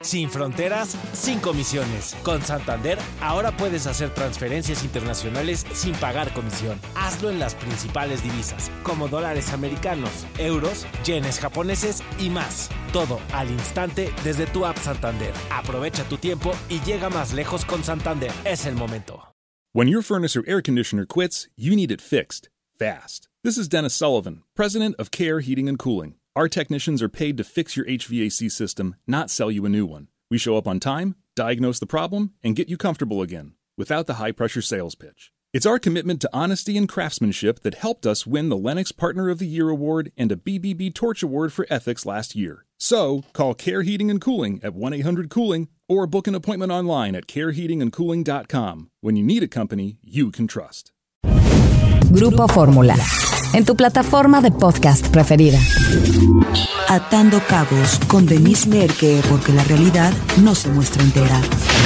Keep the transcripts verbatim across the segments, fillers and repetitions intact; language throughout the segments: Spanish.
Sin fronteras, sin comisiones. Con Santander, ahora puedes hacer transferencias internacionales sin pagar comisión. Hazlo en las principales divisas, como dólares americanos, euros, yenes japoneses y más. Todo al instante desde tu app Santander. Aprovecha tu tiempo y llega más lejos con Santander. Es el momento. When your furnace or air conditioner quits, you need it fixed, fast. This is Dennis Sullivan, president of Care Heating and Cooling. Our technicians are paid to fix your H V A C system, not sell you a new one. We show up on time, diagnose the problem, and get you comfortable again, without the high-pressure sales pitch. It's our commitment to honesty and craftsmanship that helped us win the Lennox Partner of the Year Award and a B B B Torch Award for Ethics last year. So, call Care Heating and Cooling at one eight hundred cooling or book an appointment online at care heating and cooling dot com. When you need a company you can trust. Grupo Fórmula, en tu plataforma de podcast preferida. Atando cabos con Denise Merker, porque la realidad no se muestra entera.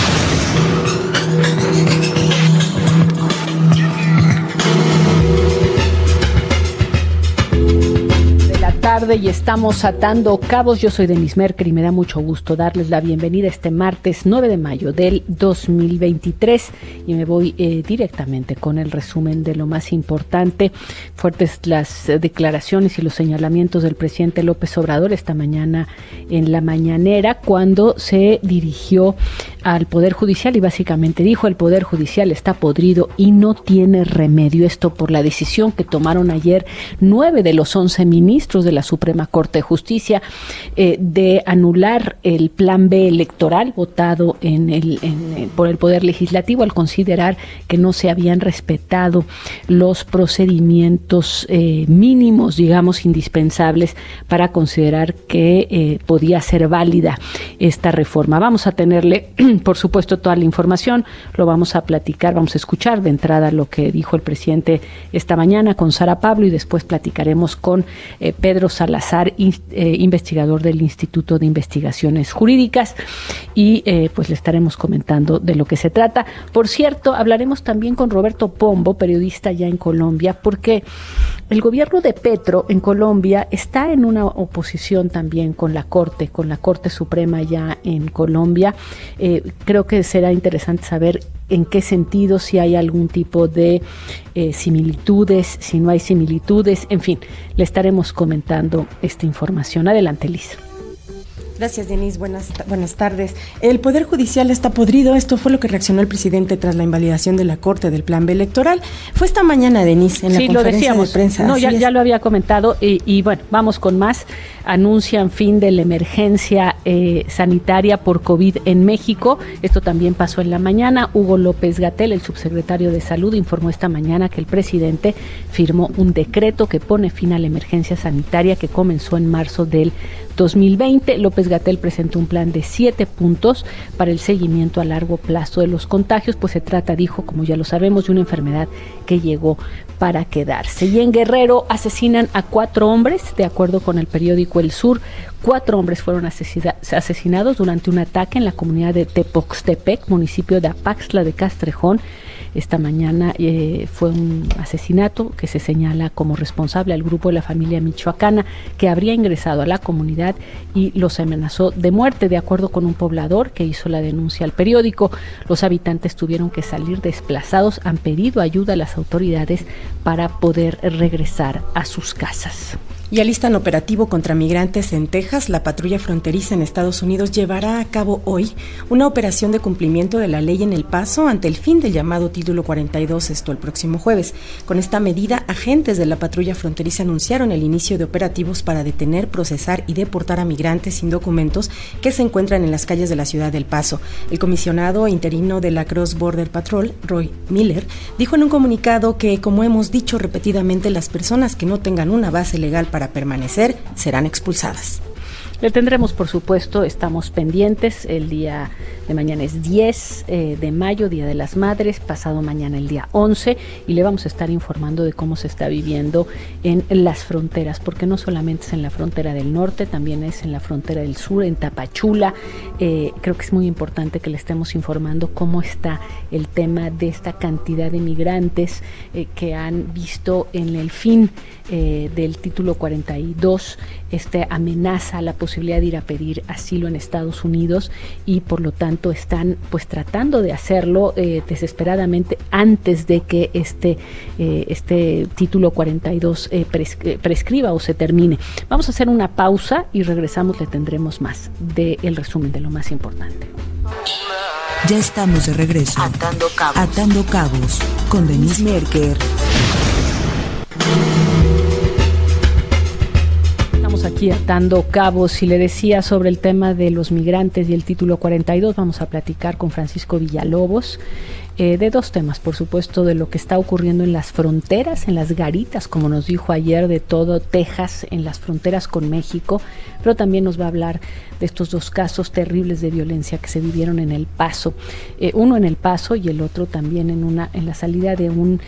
Tarde y estamos atando cabos. Yo soy Denise Merker y me da mucho gusto darles la bienvenida este martes nueve de mayo del dos mil veintitrés y me voy eh, directamente con el resumen de lo más importante. Fuertes las eh, declaraciones y los señalamientos del presidente López Obrador esta mañana en la mañanera, cuando se dirigió al Poder Judicial y básicamente dijo: el Poder Judicial está podrido y no tiene remedio. Esto por la decisión que tomaron ayer nueve de los once ministros de la Suprema Corte de Justicia eh, de anular el Plan B electoral votado en el, en, en, por el Poder Legislativo, al considerar que no se habían respetado los procedimientos eh, mínimos, digamos, indispensables para considerar que eh, podía ser válida esta reforma. Vamos a tenerle, por supuesto, toda la información, lo vamos a platicar, vamos a escuchar de entrada lo que dijo el presidente esta mañana con Sara Pablo y después platicaremos con eh, Pedro Salazar, in, eh, investigador del Instituto de Investigaciones Jurídicas, y eh, pues le estaremos comentando de lo que se trata. Por cierto, hablaremos también con Roberto Pombo, periodista ya en Colombia, porque el gobierno de Petro en Colombia está en una oposición también con la Corte, con la Corte Suprema ya en Colombia. Eh, creo que será interesante saber en qué sentido, si hay algún tipo de eh, similitudes, si no hay similitudes, en fin, le estaremos comentando esta información. Adelante, Liz. Gracias, Denise. Buenas, buenas tardes. El Poder Judicial está podrido. Esto fue lo que reaccionó el presidente tras la invalidación de la Corte del Plan B electoral. Fue esta mañana, Denise, en la sí, conferencia lo decíamos. de prensa. No, ya, ya lo había comentado y, y bueno, vamos con más. Anuncian fin de la emergencia eh, sanitaria por COVID en México. Esto también pasó en la mañana. Hugo López-Gatell, el subsecretario de Salud, informó esta mañana que el presidente firmó un decreto que pone fin a la emergencia sanitaria que comenzó en marzo del dos mil veinte. López-Gatell presentó un plan de siete puntos para el seguimiento a largo plazo de los contagios, pues se trata, dijo, como ya lo sabemos, de una enfermedad que llegó para quedarse. Y en Guerrero asesinan a cuatro hombres, de acuerdo con el periódico El Sur. Cuatro hombres fueron asesina- asesinados durante un ataque en la comunidad de Tepoxtepec, municipio de Apaxtla de Castrejón. Esta mañana eh, fue un asesinato que se señala como responsable al grupo de la familia michoacana, que habría ingresado a la comunidad y los amenazó de muerte, de acuerdo con un poblador que hizo la denuncia al periódico. Los habitantes tuvieron que salir desplazados, han pedido ayuda a las autoridades para poder regresar a sus casas. Y alistan operativo contra migrantes en Texas. La patrulla fronteriza en Estados Unidos llevará a cabo hoy una operación de cumplimiento de la ley en El Paso ante el fin del llamado Título cuarenta y dos, esto el próximo jueves. Con esta medida, agentes de la patrulla fronteriza anunciaron el inicio de operativos para detener, procesar y deportar a migrantes sin documentos que se encuentran en las calles de la ciudad del Paso. El comisionado interino de la Cross Border Patrol, Roy Miller, dijo en un comunicado que, como hemos dicho repetidamente, las personas que no tengan una base legal para para permanecer serán expulsadas. Le tendremos, por supuesto, estamos pendientes el día de mañana es diez eh, de mayo, Día de las Madres, pasado mañana el día once, y le vamos a estar informando de cómo se está viviendo en las fronteras, porque no solamente es en la frontera del norte, también es en la frontera del sur, en Tapachula. Eh, creo que es muy importante que le estemos informando cómo está el tema de esta cantidad de migrantes eh, que han visto en el fin eh, del título cuarenta y dos esta amenaza, la posibilidad de ir a pedir asilo en Estados Unidos, y por lo tanto están pues tratando de hacerlo eh, desesperadamente antes de que este, eh, este título cuarenta y dos eh, pres- prescriba o se termine. Vamos a hacer una pausa y regresamos, le tendremos más del resumen de lo más importante. Ya estamos de regreso. Atando Cabos. Atando Cabos con Denise Merker. Estamos aquí atando cabos, y le decía sobre el tema de los migrantes y el título cuarenta y dos. Vamos a platicar con Francisco Villalobos eh, de dos temas, por supuesto, de lo que está ocurriendo en las fronteras, en las garitas, como nos dijo ayer, de todo Texas, en las fronteras con México, pero también nos va a hablar de estos dos casos terribles de violencia que se vivieron en El Paso, eh, uno en El Paso y el otro también en una en la salida de un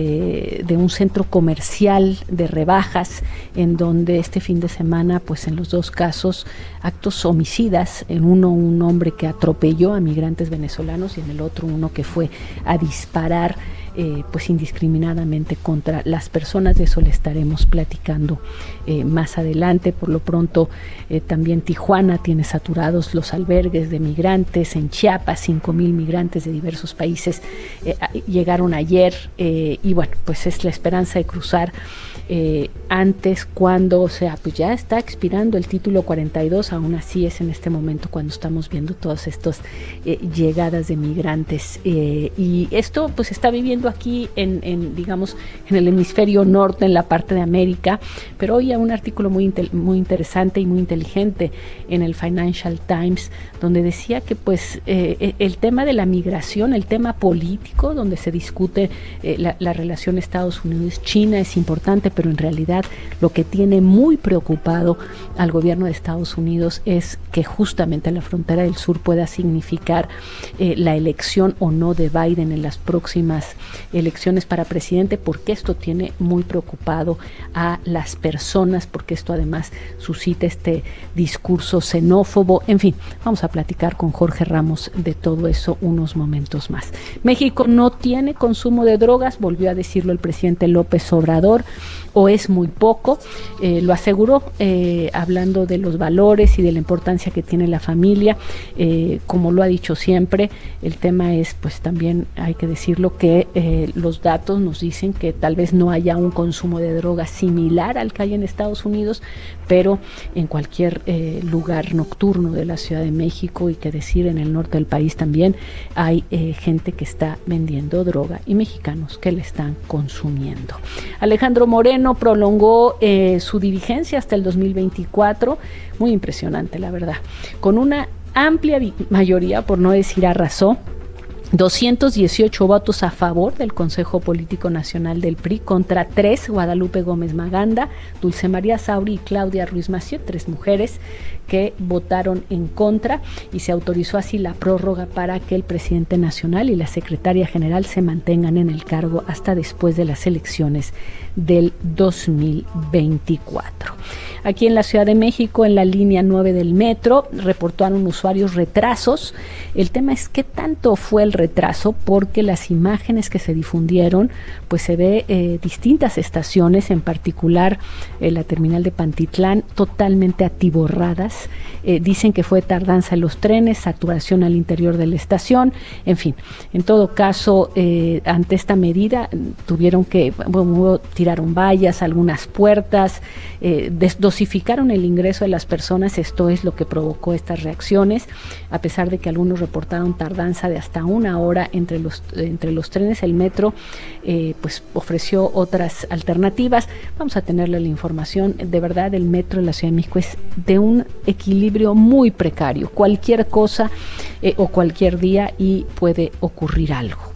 eh, de un centro comercial de rebajas, en donde este fin de semana, pues en los dos casos, actos homicidas, en uno un hombre que atropelló a migrantes venezolanos y en el otro uno que fue a disparar Eh, pues indiscriminadamente contra las personas. De eso le estaremos platicando eh, más adelante. Por lo pronto eh, también Tijuana tiene saturados los albergues de migrantes. En Chiapas cinco mil migrantes de diversos países eh, llegaron ayer eh, y bueno, pues es la esperanza de cruzar eh, antes, cuando, o sea, pues ya está expirando el título cuarenta y dos. Aún así es en este momento cuando estamos viendo todas estas eh, llegadas de migrantes eh, y esto pues está viviendo aquí en, en, digamos, en el hemisferio norte, en la parte de América. Pero hoy hay un artículo muy, intel- muy interesante y muy inteligente en el Financial Times, donde decía que pues eh, el tema de la migración, el tema político, donde se discute eh, la, la relación Estados Unidos-China, es importante, pero en realidad lo que tiene muy preocupado al gobierno de Estados Unidos es que justamente la frontera del sur pueda significar eh, la elección o no de Biden en las próximas elecciones para presidente, porque esto tiene muy preocupado a las personas, porque esto además suscita este discurso xenófobo. En fin, vamos a platicar con Jorge Ramos de todo eso unos momentos más. México no tiene consumo de drogas, volvió a decirlo el presidente López Obrador, o es muy poco, eh, lo aseguró eh, hablando de los valores y de la importancia que tiene la familia, eh, como lo ha dicho siempre. El tema es, pues también hay que decirlo, que eh, los datos nos dicen que tal vez no haya un consumo de drogas similar al que hay en Estados Unidos, pero en cualquier eh, lugar nocturno de la Ciudad de México, y que decir en el norte del país también, hay eh, gente que está vendiendo droga y mexicanos que la están consumiendo. Alejandro Moreno prolongó eh, su dirigencia hasta el dos mil veinticuatro, muy impresionante la verdad, con una amplia vi- mayoría, por no decir arrasó, doscientos dieciocho votos a favor del Consejo Político Nacional del P R I contra tres, Guadalupe Gómez Maganda, Dulce María Sauri y Claudia Ruiz Massieu, tres mujeres que votaron en contra, y se autorizó así la prórroga para que el presidente nacional y la secretaria general se mantengan en el cargo hasta después de las elecciones del dos mil veinticuatro. Aquí en la Ciudad de México, en la línea nueve del metro, reportaron usuarios retrasos. El tema es qué tanto fue el retraso, porque las imágenes que se difundieron, pues se ve eh, distintas estaciones, en particular eh, la terminal de Pantitlán, totalmente atiborradas. Eh, dicen que fue tardanza en los trenes, saturación al interior de la estación, en fin. En todo caso, eh, ante esta medida, tuvieron que, bueno, tiraron vallas, algunas puertas, eh, dosificaron el ingreso de las personas. Esto es lo que provocó estas reacciones, a pesar de que algunos reportaron tardanza de hasta una hora entre los, entre los trenes. El metro eh, pues ofreció otras alternativas. Vamos a tenerle la información. De verdad, el metro de la Ciudad de México es de un equilibrio muy precario. Cualquier cosa eh, o cualquier día y puede ocurrir algo.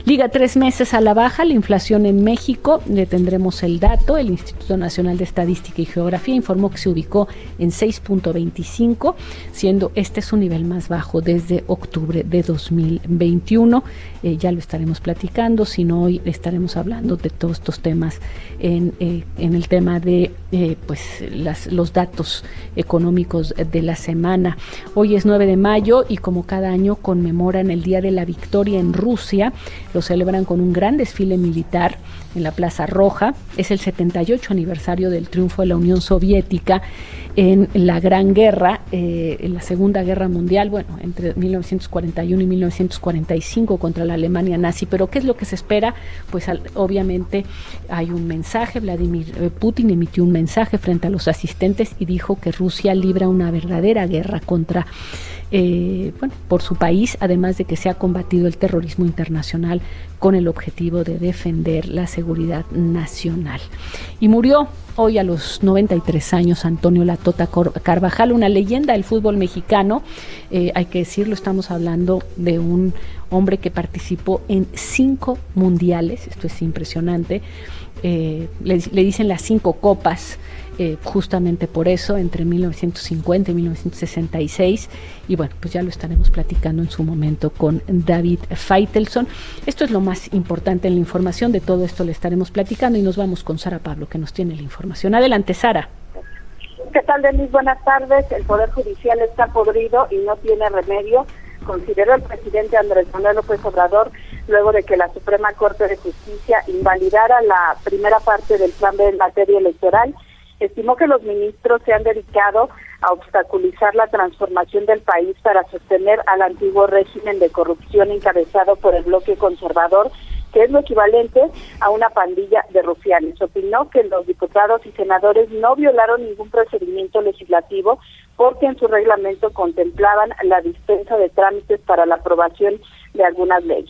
Liga tres meses a la baja la inflación en México, le tendremos el dato. El Instituto Nacional de Estadística y Geografía informó que se ubicó en seis punto veinticinco, siendo este su nivel más bajo desde octubre de dos mil veintiuno. Eh, ya lo estaremos platicando, si no hoy estaremos hablando de todos estos temas en, eh, en el tema de eh, pues las, los datos económicos de la semana. Hoy es nueve de mayo y como cada año conmemoran el Día de la Victoria en Rusia. Lo celebran con un gran desfile militar en la Plaza Roja. Es el setenta y ocho aniversario del triunfo de la Unión Soviética en la Gran Guerra, eh, en la Segunda Guerra Mundial, bueno, entre mil novecientos cuarenta y uno y mil novecientos cuarenta y cinco contra la Alemania nazi. Pero ¿qué es lo que se espera? Pues al, obviamente hay un mensaje. Vladimir Putin emitió un mensaje frente a los asistentes y dijo que Rusia libra una verdadera guerra contra Eh, bueno, por su país, además de que se ha combatido el terrorismo internacional con el objetivo de defender la seguridad nacional. Y murió hoy a los noventa y tres años Antonio Latota Carvajal, una leyenda del fútbol mexicano. Eh, hay que decirlo, estamos hablando de un hombre que participó en cinco mundiales, esto es impresionante. Eh, le, le dicen las cinco copas, eh, justamente por eso, entre mil novecientos cincuenta y mil novecientos sesenta y seis, y bueno, pues ya lo estaremos platicando en su momento con David Faitelson. Esto es lo más importante en la información, de todo esto le estaremos platicando y nos vamos con Sara Pablo, que nos tiene la información. Adelante, Sara. ¿Qué tal, Denise? Buenas tardes. El Poder Judicial está podrido y no tiene remedio, consideró el presidente Andrés Manuel López Obrador, luego de que la Suprema Corte de Justicia invalidara la primera parte del plan B en materia electoral. Estimó que los ministros se han dedicado a obstaculizar la transformación del país para sostener al antiguo régimen de corrupción encabezado por el bloque conservador, que es lo equivalente a una pandilla de rufianes. Opinó que los diputados y senadores no violaron ningún procedimiento legislativo porque en su reglamento contemplaban la dispensa de trámites para la aprobación de algunas leyes.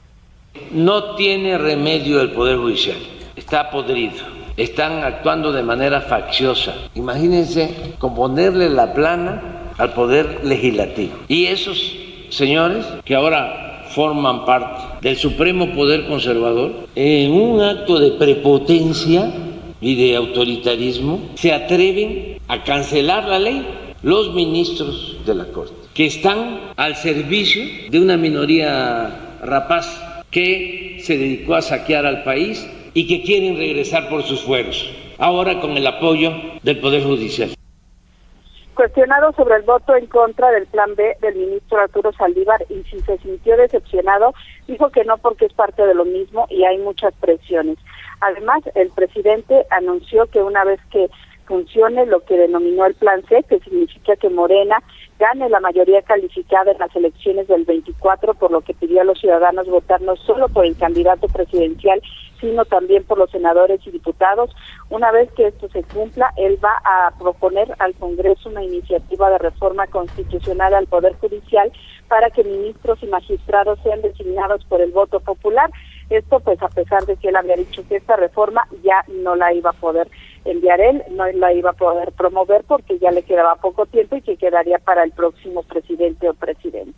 No tiene remedio el Poder Judicial, está podrido. Están actuando de manera facciosa. Imagínense componerle la plana al Poder Legislativo. Y esos señores que ahora forman parte del Supremo Poder Conservador, en un acto de prepotencia y de autoritarismo, se atreven a cancelar la ley. Los ministros de la Corte, que están al servicio de una minoría rapaz que se dedicó a saquear al país y que quieren regresar por sus fueros, ahora con el apoyo del Poder Judicial. Cuestionado sobre el voto en contra del plan B del ministro Arturo Saldívar y si se sintió decepcionado, dijo que no, porque es parte de lo mismo y hay muchas presiones. Además, el presidente anunció que una vez que funcione lo que denominó el plan C, que significa que Morena gane la mayoría calificada en las elecciones del veinticuatro, por lo que pidió a los ciudadanos votar no solo por el candidato presidencial, sino también por los senadores y diputados. Una vez que esto se cumpla, él va a proponer al Congreso una iniciativa de reforma constitucional al Poder Judicial para que ministros y magistrados sean designados por el voto popular. Esto pues a pesar de que él había dicho que esta reforma ya no la iba a poder enviar él, no la iba a poder promover porque ya le quedaba poco tiempo y que quedaría para el próximo presidente o presidenta.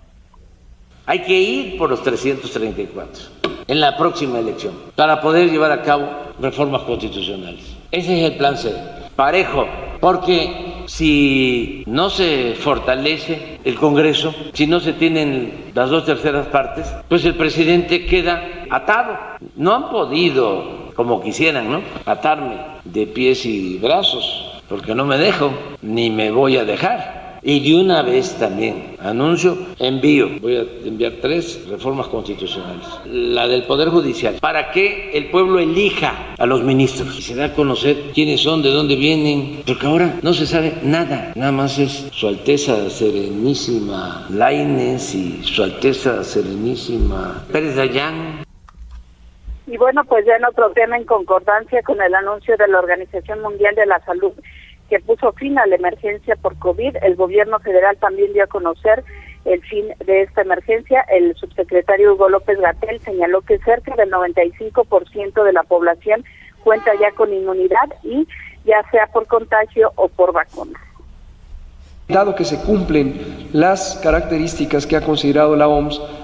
Hay que ir por los trescientos treinta y cuatro en la próxima elección para poder llevar a cabo reformas constitucionales. Ese es el plan C, parejo, porque si no se fortalece el Congreso, si no se tienen las dos terceras partes, pues el presidente queda atado. No han podido, como quisieran, ¿no?, atarme de pies y brazos, porque no me dejo, ni me voy a dejar. Y de una vez también anuncio, envío, voy a enviar tres reformas constitucionales. La del Poder Judicial, para que el pueblo elija a los ministros y se da a conocer quiénes son, de dónde vienen, porque ahora no se sabe nada. Nada más es Su Alteza Serenísima Lainez y Su Alteza Serenísima Pérez Dayán. Y bueno, pues ya en otro tema, en concordancia con el anuncio de la Organización Mundial de la Salud, que puso fin a la emergencia por COVID, el gobierno federal también dio a conocer el fin de esta emergencia. El subsecretario Hugo López-Gatell señaló que cerca del noventa y cinco por ciento de la población cuenta ya con inmunidad, y ya sea por contagio o por vacuna. Dado que se cumplen las características que ha considerado la O M S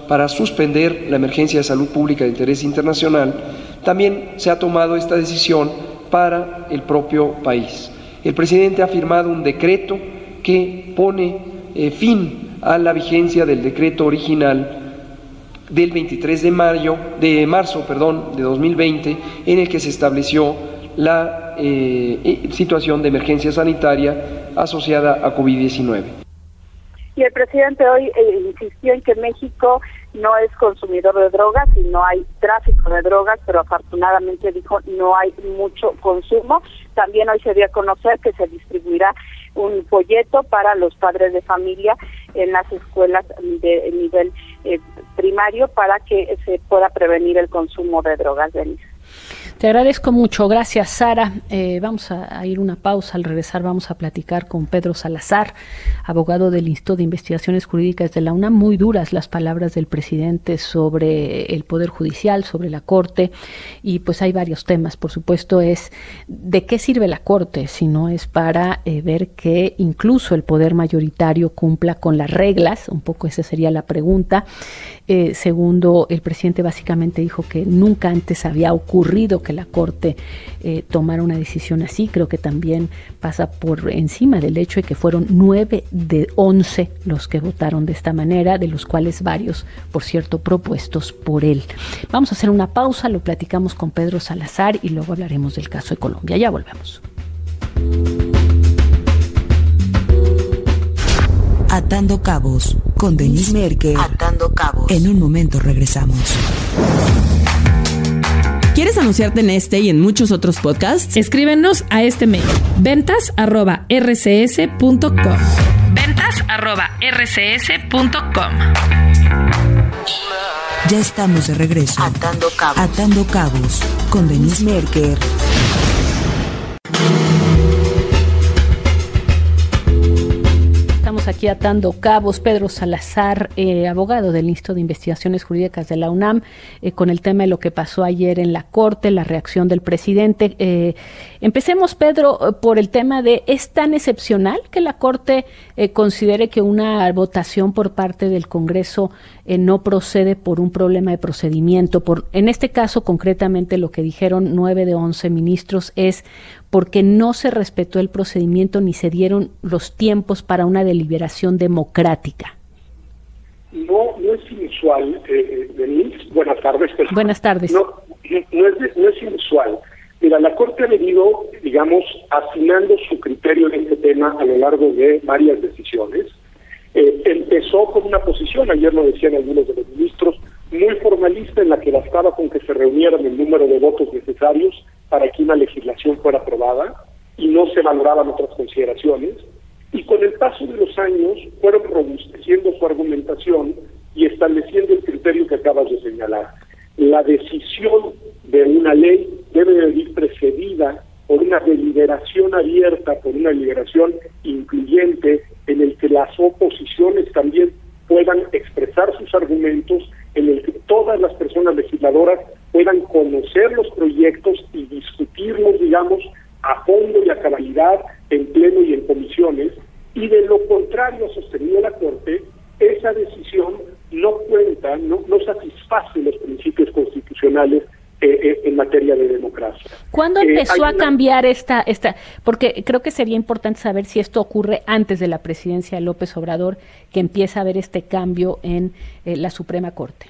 para suspender la emergencia de salud pública de interés internacional, también se ha tomado esta decisión para el propio país. El presidente ha firmado un decreto que pone eh, fin a la vigencia del decreto original del veintitrés de mayo, de marzo, perdón, de dos mil veinte, en el que se estableció la eh, situación de emergencia sanitaria asociada a COVID diecinueve. Y el presidente hoy eh, insistió en que México no es consumidor de drogas y no hay tráfico de drogas, pero afortunadamente dijo no hay mucho consumo. También hoy se dio a conocer que se distribuirá un folleto para los padres de familia en las escuelas de nivel eh, primario para que se pueda prevenir el consumo de drogas, Denise. Te agradezco mucho, gracias Sara. Eh, vamos a, a ir una pausa, al regresar vamos a platicar con Pedro Salazar, abogado del Instituto de Investigaciones Jurídicas de la UNAM. Muy duras las palabras del presidente sobre el Poder Judicial, sobre la Corte, y pues hay varios temas. Por supuesto es de qué sirve la Corte si no es para eh, ver que incluso el poder mayoritario cumpla con las reglas, un poco esa sería la pregunta. Eh, segundo, el presidente básicamente dijo que nunca antes había ocurrido que la Corte eh, tomara una decisión así. Creo que también pasa por encima del hecho de que fueron nueve de once los que votaron de esta manera, de los cuales varios, por cierto, propuestos por él. Vamos a hacer una pausa, lo platicamos con Pedro Salazar y luego hablaremos del caso de Colombia. Ya volvemos. Atando Cabos con Denise Merker. Atando Cabos. En un momento regresamos. ¿Quieres anunciarte en este y en muchos otros podcasts? Escríbenos a este mail: ventas arroba r c s punto com. ventas arroba r c s punto com. Ya estamos de regreso. Atando Cabos. Atando Cabos con Denise Merker. Estamos aquí atando cabos. Pedro Salazar, eh, abogado del Instituto de Investigaciones Jurídicas de la UNAM, eh, con el tema de lo que pasó ayer en la Corte, la reacción del presidente. Eh, empecemos, Pedro, por el tema de, ¿es tan excepcional que la Corte eh, considere que una votación por parte del Congreso eh, no procede por un problema de procedimiento? Por, en este caso, concretamente, lo que dijeron nueve de once ministros es porque no se respetó el procedimiento ni se dieron los tiempos para una deliberación democrática. No, no es inusual, eh, Denise. Buenas tardes. Buenas tardes. No, no, es, no es inusual. Mira, la Corte ha venido, digamos, afinando su criterio en este tema a lo largo de varias decisiones. Eh, empezó con una posición, ayer lo decían algunos de los ministros, muy formalista, en la que bastaba con que se reunieran el número de votos necesarios para que una legislación fuera aprobada y no se valoraban otras consideraciones. Y con el paso de los años fueron robusteciendo su argumentación y estableciendo el criterio que acabas de señalar. La decisión de una ley debe de ir precedida por una deliberación abierta, por una deliberación incluyente, en el que las oposiciones también puedan expresar sus argumentos, en el que todas las personas legisladoras puedan conocer los proyectos y discutirlos, digamos, a fondo y a cabalidad en pleno y en comisiones, y de lo contrario, ha sostenido la Corte, esa decisión no cuenta, no, no satisface los principios constitucionales eh, eh, en materia de democracia. ¿Cuándo empezó eh, a una... cambiar esta, esta? Porque creo que sería importante saber si esto ocurre antes de la presidencia de López Obrador, que empieza a haber este cambio en eh, la Suprema Corte.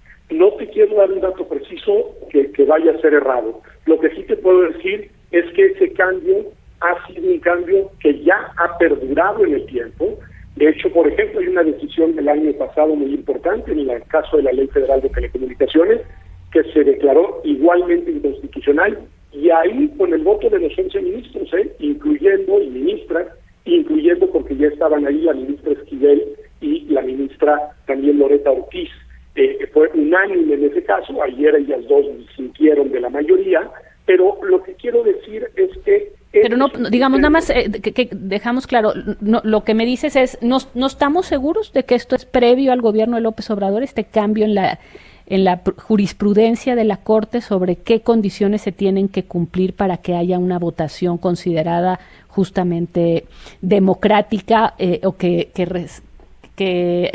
No te quiero dar un dato preciso que, que vaya a ser errado. Lo que sí te puedo decir es que ese cambio ha sido un cambio que ya ha perdurado en el tiempo. De hecho, por ejemplo, hay una decisión del año pasado muy importante en el caso de la Ley Federal de Telecomunicaciones que se declaró igualmente inconstitucional, y ahí con el voto de los once ministros, ¿eh? incluyendo y ministras, incluyendo porque ya estaban ahí la ministra Esquivel y la ministra también Loreta Ortiz. Eh, fue unánime en ese caso, ayer ellas dos sintieron de la mayoría, pero lo que quiero decir es que... Pero no, digamos, nada más eh, que, que dejamos claro, no, lo que me dices es, ¿no, ¿no estamos seguros de que esto es previo al gobierno de López Obrador, este cambio en la en la jurisprudencia de la Corte sobre qué condiciones se tienen que cumplir para que haya una votación considerada justamente democrática eh, o que, que, res, que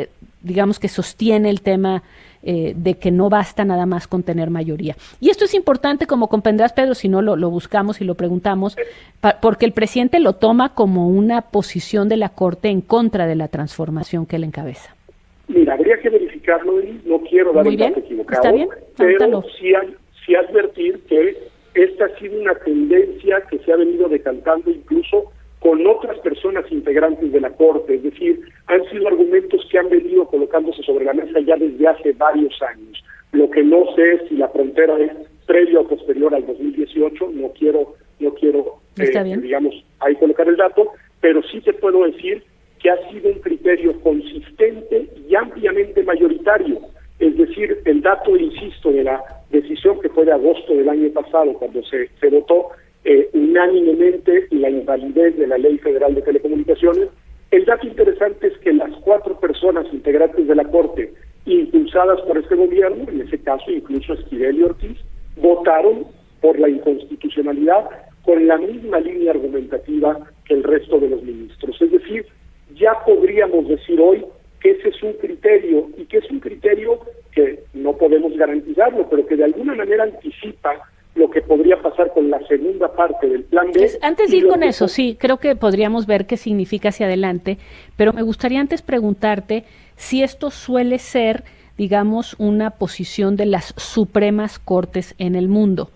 digamos que sostiene el tema eh, de que no basta nada más con tener mayoría. Y esto es importante, como comprenderás, Pedro, si no lo, lo buscamos y lo preguntamos, pa, porque el presidente lo toma como una posición de la Corte en contra de la transformación que él encabeza. Mira, habría que verificarlo y no quiero dar un dato equivocado, ¿Está bien? pero sí, sí advertir que esta ha sido una tendencia que se ha venido decantando incluso con otras personas integrantes de la Corte, es decir, han sido argumentos que han venido colocándose sobre la mesa ya desde hace varios años. Lo que no sé es si la frontera es previa o posterior al dos mil dieciocho, no quiero, no quiero, eh, digamos, ahí colocar el dato, pero sí te puedo decir que ha sido un criterio consistente y ampliamente mayoritario. Es decir, el dato, insisto, de la decisión que fue de agosto del año pasado, cuando se, se votó eh, unánimemente la invalidez de la Ley Federal de Telecomunicaciones, el dato interesante es que las cuatro personas integrantes de la Corte, impulsadas por este gobierno, en ese caso incluso Esquivel y Ortiz, votaron por la inconstitucionalidad con la misma línea argumentativa que el resto de los ministros. Es decir, ya podríamos decir hoy que ese es un criterio, y que es un criterio que no podemos garantizarlo, pero que de alguna manera anticipa lo que podría pasar con la segunda parte del plan B. Antes de ir con eso, sí, creo que podríamos ver qué significa hacia adelante, pero me gustaría antes preguntarte si esto suele ser, digamos, una posición de las supremas cortes en el mundo.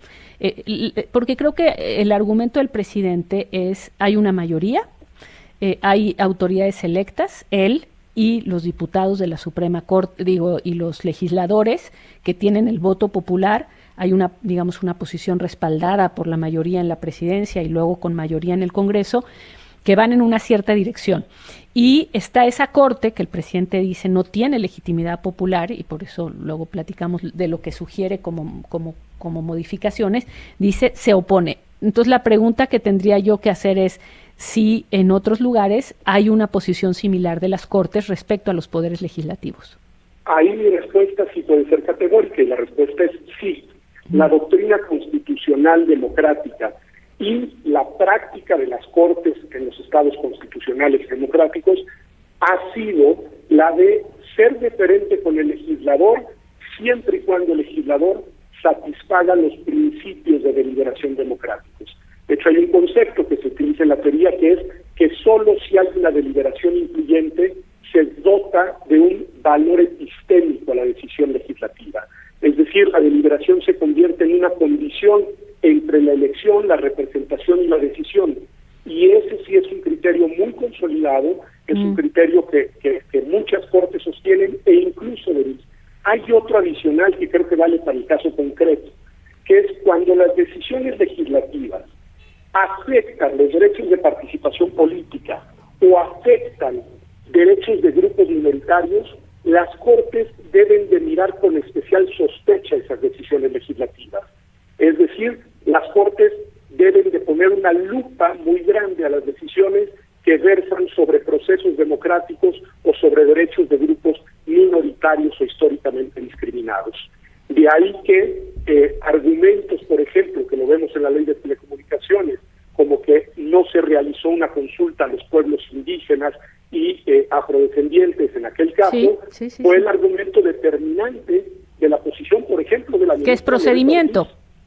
Eh, porque creo que el argumento del presidente es, hay una mayoría, eh, hay autoridades electas, él y los diputados de la Suprema Corte, digo, y los legisladores que tienen el voto popular. Hay una, digamos, una posición respaldada por la mayoría en la presidencia y luego con mayoría en el Congreso, que van en una cierta dirección. Y está esa Corte que el presidente dice no tiene legitimidad popular, y por eso luego platicamos de lo que sugiere como, como, como modificaciones, dice se opone. Entonces la pregunta que tendría yo que hacer es si en otros lugares hay una posición similar de las Cortes respecto a los poderes legislativos. Ahí mi respuesta sí puede ser categórica, y la respuesta es sí. La doctrina constitucional democrática y la práctica de las Cortes en los estados constitucionales democráticos ha sido la de ser deferente con el legislador siempre y cuando el legislador satisfaga los principios de deliberación democráticos. De hecho, hay un concepto que se utiliza en la teoría que es que solo si hay una deliberación incluyente se dota de un valor epistémico a la decisión legislativa. Es decir, la deliberación se convierte en una condición entre la elección, la representación y la decisión. Y ese sí es un criterio muy consolidado, es mm. un criterio que, que, que muchas cortes sostienen, e incluso hay otro adicional que creo que vale para el caso concreto, que es cuando las decisiones legislativas afectan los derechos de participación política o afectan derechos de grupos minoritarios, las Cortes deben de mirar con especial sospecha esas decisiones legislativas. Es decir, las Cortes deben de poner una lupa muy grande a las decisiones que versan sobre procesos democráticos o sobre derechos de grupos minoritarios o históricamente discriminados. De ahí que eh, argumentos, por ejemplo, que lo vemos en la Ley de Telecomunicaciones, como que no se realizó una consulta a los pueblos indígenas y eh, afrodescendientes en aquel caso, sí, sí, sí, fue sí. el argumento determinante de la posición, por ejemplo, de la... ¿Qué es procedimiento?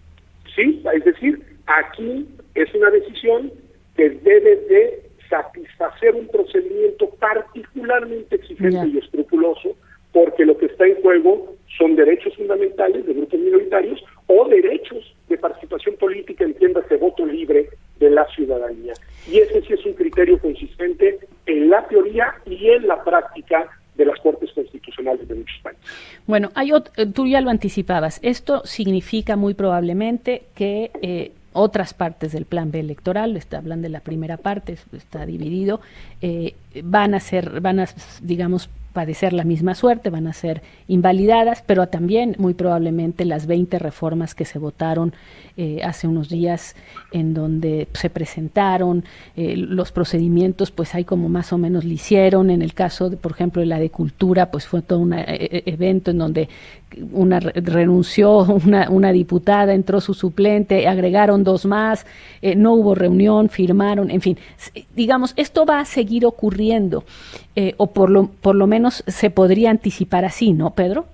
Sí, es decir, aquí es una decisión que debe de satisfacer un procedimiento particularmente exigente yeah. y escrupuloso, porque lo que está en juego son derechos fundamentales de grupos minoritarios o derechos de participación política, entiéndase, voto libre de la ciudadanía. Y ese sí es un criterio consistente en la teoría y en la práctica de las Cortes Constitucionales de muchos países. Bueno, hay otro, tú ya lo anticipabas. Esto significa muy probablemente que eh, otras partes del plan B electoral, está hablando de la primera parte, está dividido, eh, van a ser, van a, digamos, padecer la misma suerte, van a ser invalidadas, pero también muy probablemente las veinte reformas que se votaron eh, hace unos días, en donde se presentaron eh, los procedimientos, pues hay como más o menos lo hicieron. En el caso, de, por ejemplo, de la de cultura, pues fue todo un eh, evento en donde una renunció una, una diputada, entró su suplente, agregaron dos más, eh, no hubo reunión, firmaron, en fin, digamos, esto va a seguir ocurriendo, eh, o por lo, por lo menos menos se podría anticipar así, ¿no, Pedro?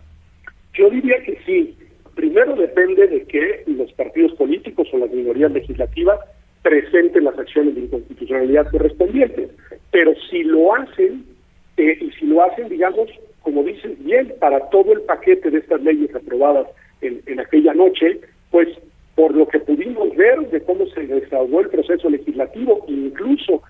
Yo diría que sí. Primero depende de que los partidos políticos o las minorías legislativas presenten las acciones de inconstitucionalidad correspondientes. Pero si lo hacen, eh, y si lo hacen, digamos, como dices bien, para todo el paquete de estas leyes aprobadas en, en aquella noche, pues por lo que pudimos ver de cómo se desahogó el proceso legislativo, incluso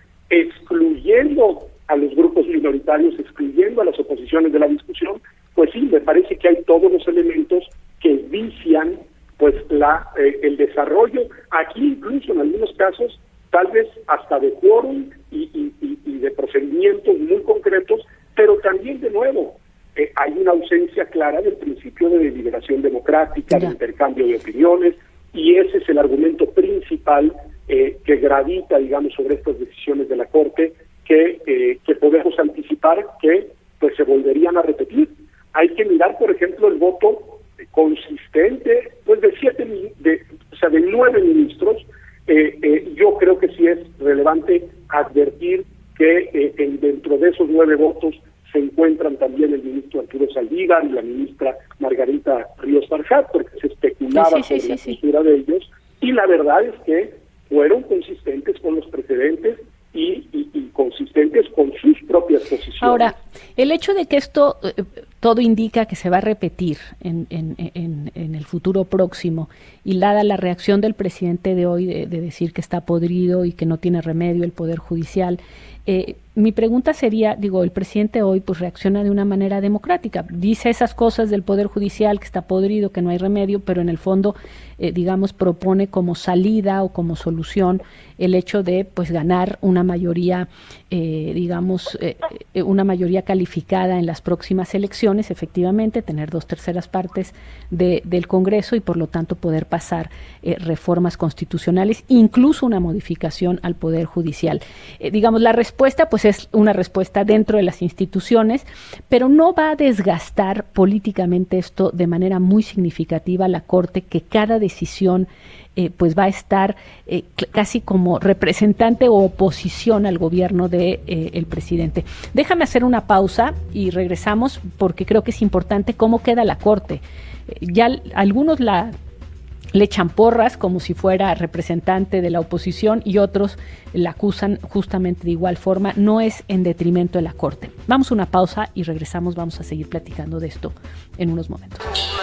excluyendo a los grupos minoritarios, excluyendo a las oposiciones de la discusión, pues sí, me parece que hay todos los elementos que vician pues la eh, el desarrollo, aquí incluso en algunos casos, tal vez hasta de quórum y, y, y, y de procedimientos muy concretos, pero también, de nuevo, eh, hay una ausencia clara del principio de deliberación democrática, de intercambio de opiniones, y ese es el argumento principal eh, que gravita, digamos, sobre estas decisiones de la Corte, que, eh, que podemos anticipar que pues se volverían a repetir. Hay que mirar, por ejemplo, el voto consistente, pues de siete, de, o sea, de nueve ministros. Eh, eh, yo creo que sí es relevante advertir que eh, en, dentro de esos nueve votos se encuentran también el ministro Arturo Saldívar y la ministra Margarita Ríos Farjat, porque se especulaba sí, sí, sobre sí, la sí, postura sí. de ellos, y la verdad es que fueron consistentes con los precedentes y, y, y consistentes con sus propias posiciones. Ahora, el hecho de que esto eh, todo indica que se va a repetir en, en, en, en el futuro próximo, y dada la reacción del presidente de hoy de, de decir que está podrido y que no tiene remedio el Poder Judicial, eh, mi pregunta sería, digo, el presidente hoy pues reacciona de una manera democrática, dice esas cosas del Poder Judicial, que está podrido, que no hay remedio, pero en el fondo, eh, digamos, propone como salida o como solución el hecho de pues ganar una mayoría, eh, digamos, eh, una mayoría calificada en las próximas elecciones, efectivamente, tener dos terceras partes de, del Congreso y por lo tanto poder pasar eh, reformas constitucionales, incluso una modificación al Poder Judicial. Eh, digamos, la respuesta pues es una respuesta dentro de las instituciones, pero no va a desgastar políticamente esto de manera muy significativa a la Corte, que cada decisión Eh, pues va a estar eh, casi como representante o oposición al gobierno de eh, el presidente. Déjame hacer una pausa y regresamos, porque creo que es importante cómo queda la Corte. Eh, ya algunos la le echan porras como si fuera representante de la oposición y otros la acusan justamente de igual forma. No es en detrimento de la Corte. Vamos a una pausa y regresamos. Vamos a seguir platicando de esto en unos momentos.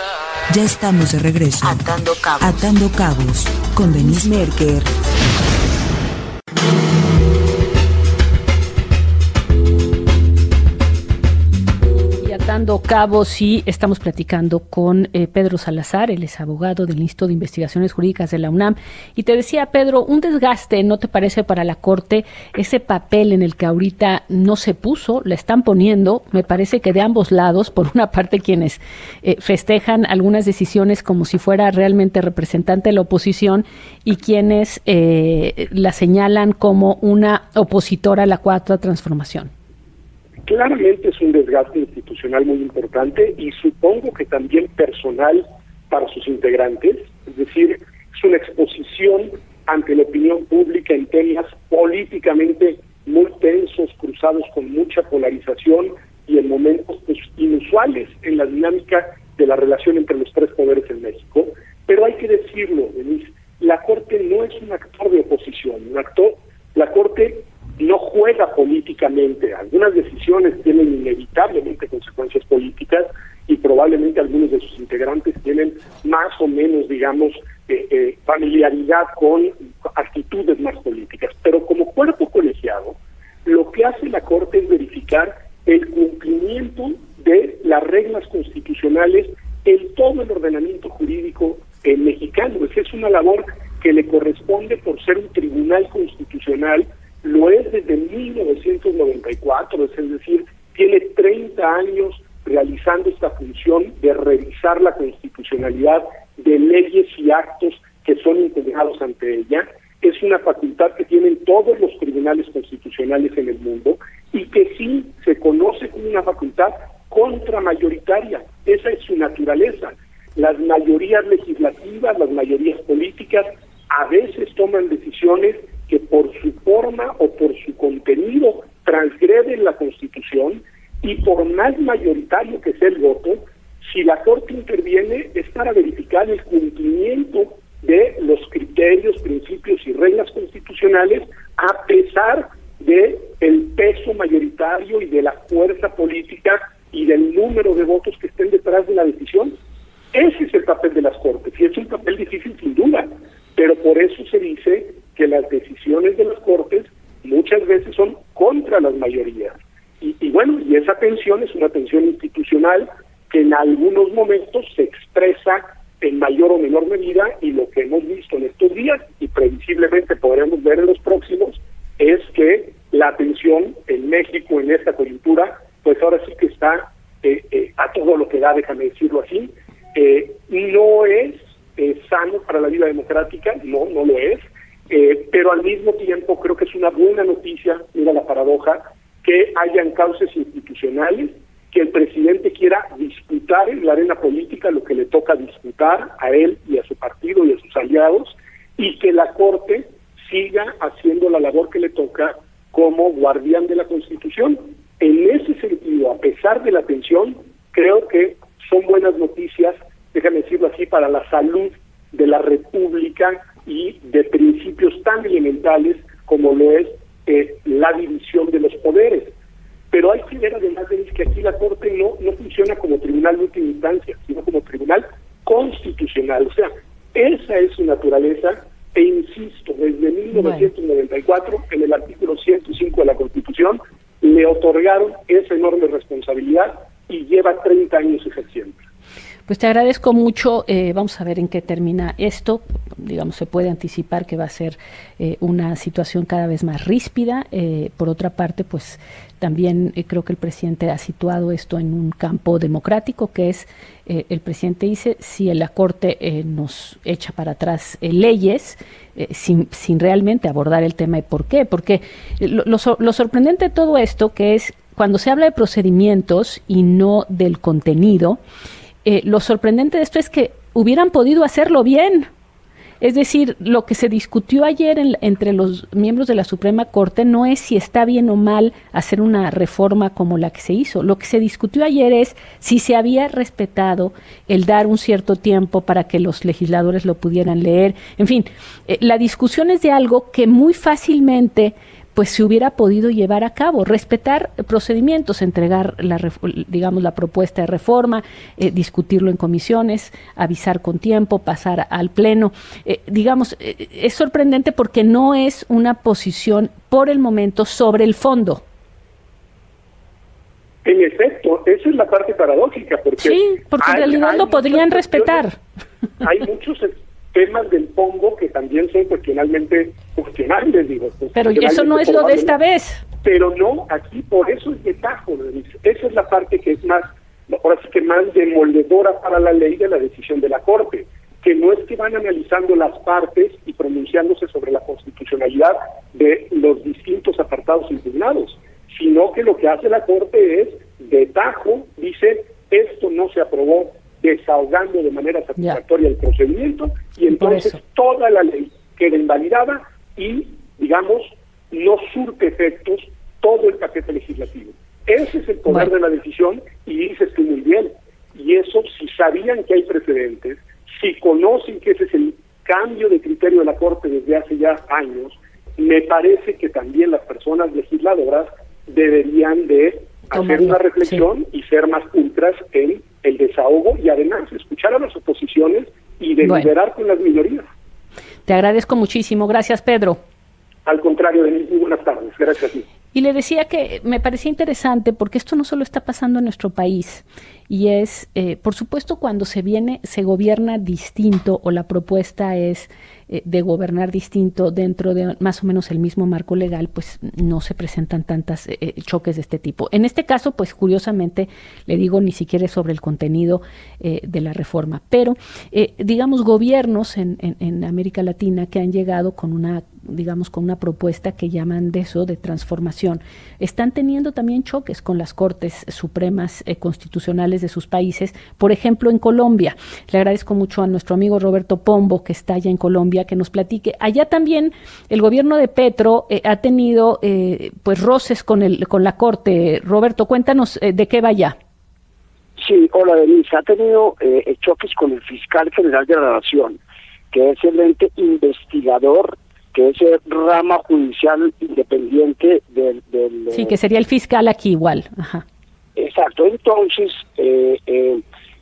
Ya estamos de regreso. Atando Cabos. Atando Cabos con Denise Merker. Atando Cabos, y estamos platicando con eh, Pedro Salazar, él es abogado del Instituto de Investigaciones Jurídicas de la UNAM. Y te decía, Pedro, un desgaste, ¿no te parece para la Corte ese papel en el que ahorita no se puso, le están poniendo, me parece que de ambos lados, por una parte quienes eh, festejan algunas decisiones como si fuera realmente representante de la oposición y quienes eh, la señalan como una opositora a la Cuarta Transformación? Claramente es un desgaste institucional muy importante y supongo que también personal para sus integrantes, es decir, es una exposición ante la opinión pública en temas políticamente muy tensos, cruzados con mucha polarización y en momentos pues, inusuales en la dinámica de la relación entre los tres poderes en México. Pero hay que decirlo, Denise, la Corte no es un actor de oposición, un actor, la Corte no juega políticamente. Algunas decisiones tienen inevitablemente consecuencias políticas y probablemente algunos de sus integrantes tienen más o menos, digamos, eh, eh, familiaridad con actitudes más políticas. Pero como cuerpo colegiado, lo que hace la Corte es verificar el cumplimiento de las reglas constitucionales en todo el ordenamiento jurídico eh, mexicano. Esa es una labor que le corresponde por ser un tribunal constitucional. Lo es desde mil novecientos noventa y cuatro, es decir, tiene treinta años realizando esta función de revisar la constitucionalidad de leyes y actos que son impugnados ante ella. Es una facultad que tienen todos los tribunales constitucionales en el mundo y que sí se conoce como una facultad contramayoritaria. Esa es su naturaleza. Las mayorías legislativas, las mayorías políticas, a veces toman decisiones que por su forma o por su contenido transgreden la Constitución Y por más mayoritario que sea el voto, si la Corte interviene es para verificar el cumplimiento de los criterios, principios y reglas constitucionales, a pesar de el peso mayoritario y de la fuerza política y del número de votos que estén detrás de la decisión. Ese es el papel de las Cortes, y es un papel difícil sin duda, pero por eso se dice que las decisiones de las Cortes muchas veces son contra las mayorías. Y, y bueno, y esa tensión es una tensión institucional que en algunos momentos se expresa en mayor o menor medida, y lo que hemos visto en estos días, y previsiblemente podremos ver en los próximos, es que la tensión en México en esta coyuntura, pues ahora sí que está eh, eh, a todo lo que da, déjame decirlo así. Eh, no es eh, sano para la vida democrática, no, no lo es, eh, pero al mismo tiempo creo que es una buena noticia, mira la paradoja, que hayan cauces institucionales, que el presidente quiera disputar en la arena política lo que le toca disputar a él y a su partido y a sus aliados, y que la Corte siga haciendo la labor que le toca como guardián de la Constitución. En ese sentido, a pesar de la tensión, creo que son buenas noticias, déjame decirlo así, para la salud de la República y de principios tan elementales como lo es eh, la división de los poderes. Pero hay que ver además de que aquí la Corte no, no funciona como tribunal de última instancia, sino como tribunal constitucional. O sea, esa es su naturaleza, e insisto, desde mil novecientos noventa y cuatro, en el artículo ciento cinco de la Constitución, le otorgaron esa enorme responsabilidad y lleva treinta años ejerciendo. Pues te agradezco mucho, eh, vamos a ver en qué termina esto, digamos, se puede anticipar que va a ser eh, una situación cada vez más ríspida, eh, por otra parte, pues también eh, creo que el presidente ha situado esto en un campo democrático, que es, eh, el presidente dice, si la Corte eh, nos echa para atrás eh, leyes, eh, sin, sin realmente abordar el tema de por qué, porque lo, lo, lo sorprendente de todo esto, que es cuando se habla de procedimientos y no del contenido, Eh, lo sorprendente de esto es que hubieran podido hacerlo bien. Es decir, lo que se discutió ayer en, entre los miembros de la Suprema Corte no es si está bien o mal hacer una reforma como la que se hizo. Lo que se discutió ayer es si se había respetado el dar un cierto tiempo para que los legisladores lo pudieran leer. En fin, eh, la discusión es de algo que muy fácilmente pues se hubiera podido llevar a cabo, respetar procedimientos, entregar la, digamos, la propuesta de reforma, eh, discutirlo en comisiones, avisar con tiempo, pasar al pleno. Eh, digamos, eh, es sorprendente porque no es una posición por el momento sobre el fondo. En efecto, esa es la parte paradójica. Porque sí, porque en realidad lo podrían respetar. Hay muchos temas del pongo que también son cuestionalmente cuestionables, digo. Pero eso no es lo de esta vez. Pero no, aquí por eso es de tajo, esa es la parte que es más, ahora sí que más demoledora para la ley de la decisión de la Corte, que no es que van analizando las partes y pronunciándose sobre la constitucionalidad de los distintos apartados impugnados, sino que lo que hace la Corte es, de tajo, dice, esto no se aprobó, desahogando de manera satisfactoria el procedimiento, y entonces toda la ley queda invalidada y, digamos, no surte efectos todo el paquete legislativo. Ese es el poder bueno. de la decisión, y dices tú muy bien, y eso, si sabían que hay precedentes, si conocen que ese es el cambio de criterio de la Corte desde hace ya años, me parece que también las personas legisladoras deberían de hacer una reflexión sí. y ser más ultras en el desahogo y además escuchar a las oposiciones y deliberar bueno. con las minorías. Te agradezco muchísimo. Gracias, Pedro. Al contrario, Denise, muy buenas tardes. Gracias a ti. Y le decía que me parecía interesante porque esto no solo está pasando en nuestro país, y es, eh, por supuesto, cuando se viene, se gobierna distinto o la propuesta es eh, de gobernar distinto dentro de más o menos el mismo marco legal, pues no se presentan tantas eh, choques de este tipo. En este caso, pues curiosamente, le digo, ni siquiera es sobre el contenido eh, de la reforma, pero eh, digamos gobiernos en, en, en América Latina que han llegado con una digamos, con una propuesta que llaman de eso, de transformación, están teniendo también choques con las Cortes Supremas eh, Constitucionales fiscales de sus países, por ejemplo en Colombia. Le agradezco mucho a nuestro amigo Roberto Pombo, que está allá en Colombia, que nos platique. Allá también el gobierno de Petro eh, ha tenido eh, pues roces con el con la Corte. Roberto, cuéntanos eh, de qué va allá. Sí, hola Denise, ha tenido eh, choques con el fiscal general de la Nación, que es el ente investigador, que es el rama judicial independiente del... del sí, que sería el fiscal aquí igual. Ajá. Exacto, entonces eh, eh,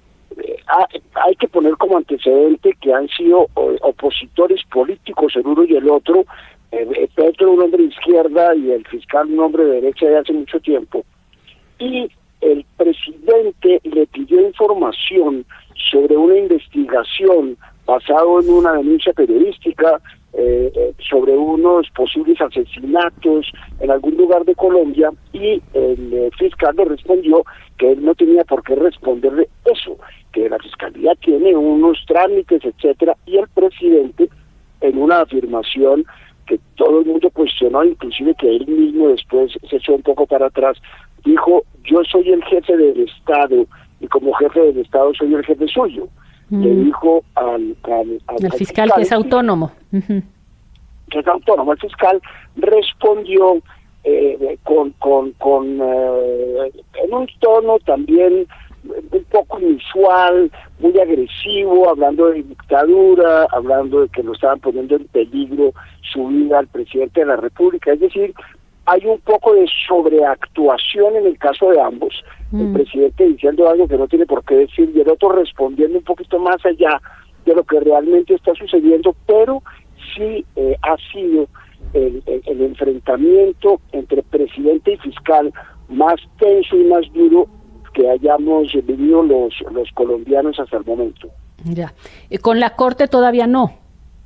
hay que poner como antecedente que han sido opositores políticos el uno y el otro, eh, Petro un hombre de izquierda y el fiscal un hombre de derecha de hace mucho tiempo, y el presidente le pidió información sobre una investigación basado en una denuncia periodística eh, sobre unos posibles asesinatos en algún lugar de Colombia, y el eh, fiscal le respondió que él no tenía por qué responderle eso, que la fiscalía tiene unos trámites, etcétera, y el presidente, en una afirmación que todo el mundo cuestionó, inclusive que él mismo después se echó un poco para atrás, dijo: yo soy el jefe del Estado y como jefe del Estado soy el jefe suyo. Mm. Le dijo al, al, al, el al fiscal, fiscal que es autónomo. Uh-huh. Que es autónomo. El fiscal respondió eh, con, con, con eh, en un tono también un poco inusual, muy agresivo, hablando de dictadura, hablando de que lo estaban poniendo en peligro su vida al presidente de la República. Es decir, hay un poco de sobreactuación en el caso de ambos, mm. el presidente diciendo algo que no tiene por qué decir y el otro respondiendo un poquito más allá de lo que realmente está sucediendo, pero sí eh, ha sido el, el, el enfrentamiento entre presidente y fiscal más tenso y más duro que hayamos vivido los, los colombianos hasta el momento. Ya. ¿Y con la Corte todavía no?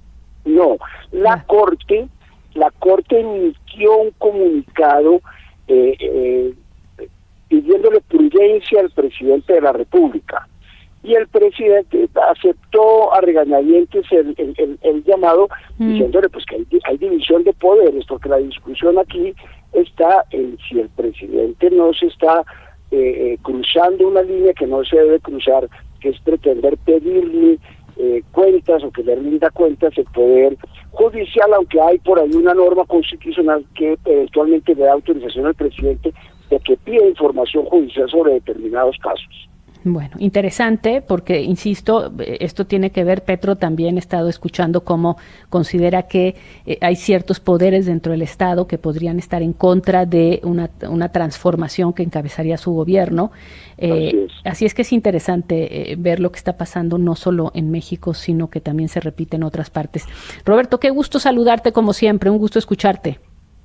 No, la ya. Corte... La Corte emitió un comunicado eh, eh, pidiéndole prudencia al presidente de la República, y el presidente aceptó a regañadientes el, el, el, el llamado, mm. diciéndole pues que hay, hay división de poderes, porque la discusión aquí está en si el presidente no se está eh, cruzando una línea que no se debe cruzar, que es pretender pedirle Eh, cuentas o que le rinda cuentas el poder judicial, aunque hay por ahí una norma constitucional que eventualmente le da autorización al presidente de que pida información judicial sobre determinados casos. Bueno, interesante porque, insisto, esto tiene que ver, Petro también he estado escuchando cómo considera que eh, hay ciertos poderes dentro del Estado que podrían estar en contra de una, una transformación que encabezaría su gobierno. Eh, así, es. así es que es interesante eh, ver lo que está pasando no solo en México, sino que también se repite en otras partes. Roberto, qué gusto saludarte como siempre, un gusto escucharte.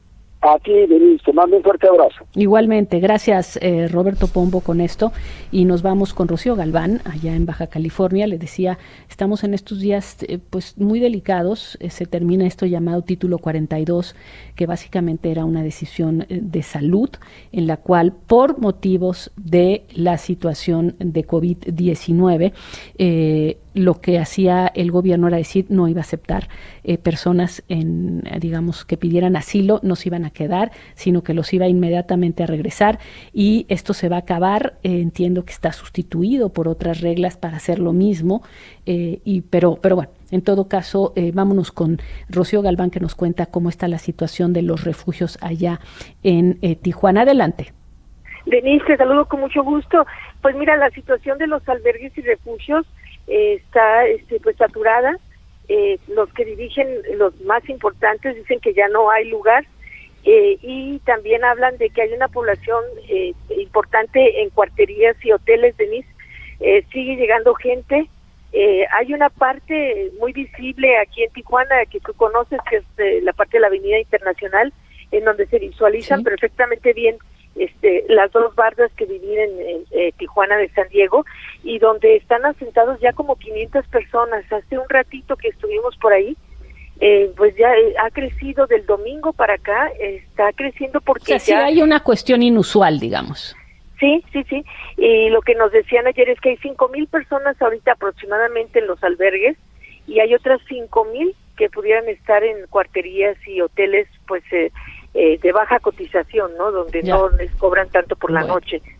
A ti, Denise, te mando un fuerte abrazo. Igualmente, gracias eh, Roberto Pombo con esto, y nos vamos con Rocío Galván, allá en Baja California. Le decía, estamos en estos días eh, pues muy delicados, eh, se termina esto llamado Título cuarenta y dos, que básicamente era una decisión eh, de salud, en la cual por motivos de la situación de COVID diecinueve, eh, lo que hacía el gobierno era decir no iba a aceptar eh, personas en, digamos, que pidieran asilo, no se iban a quedar, sino que los iba inmediatamente a regresar, y esto se va a acabar. Eh, entiendo que está sustituido por otras reglas para hacer lo mismo, eh, y pero, pero bueno, en todo caso, eh, vámonos con Rocío Galván, que nos cuenta cómo está la situación de los refugios allá en eh, Tijuana. Adelante. Denise, te saludo con mucho gusto. Pues mira, la situación de los albergues y refugios Eh, está este, pues saturada. Eh, los que dirigen, los más importantes, dicen que ya no hay lugar, eh, y también hablan de que hay una población eh, importante en cuarterías y hoteles. Denise, eh, sigue llegando gente. Eh, hay una parte muy visible aquí en Tijuana que tú conoces, que es eh, la parte de la Avenida Internacional, en donde se visualizan sí. perfectamente bien Este, las dos bardas que dividen en eh, Tijuana de San Diego, y donde están asentados ya como quinientas personas. Hace un ratito que estuvimos por ahí, eh, pues ya eh, ha crecido del domingo para acá, eh, está creciendo porque o sea, ya... sí hay una cuestión inusual, digamos. Sí, sí, sí, y lo que nos decían ayer es que hay cinco mil personas ahorita aproximadamente en los albergues, y hay otras cinco mil que pudieran estar en cuarterías y hoteles, pues... Eh, Eh, de baja cotización, ¿no? Donde ya. no les cobran tanto por la bueno. noche.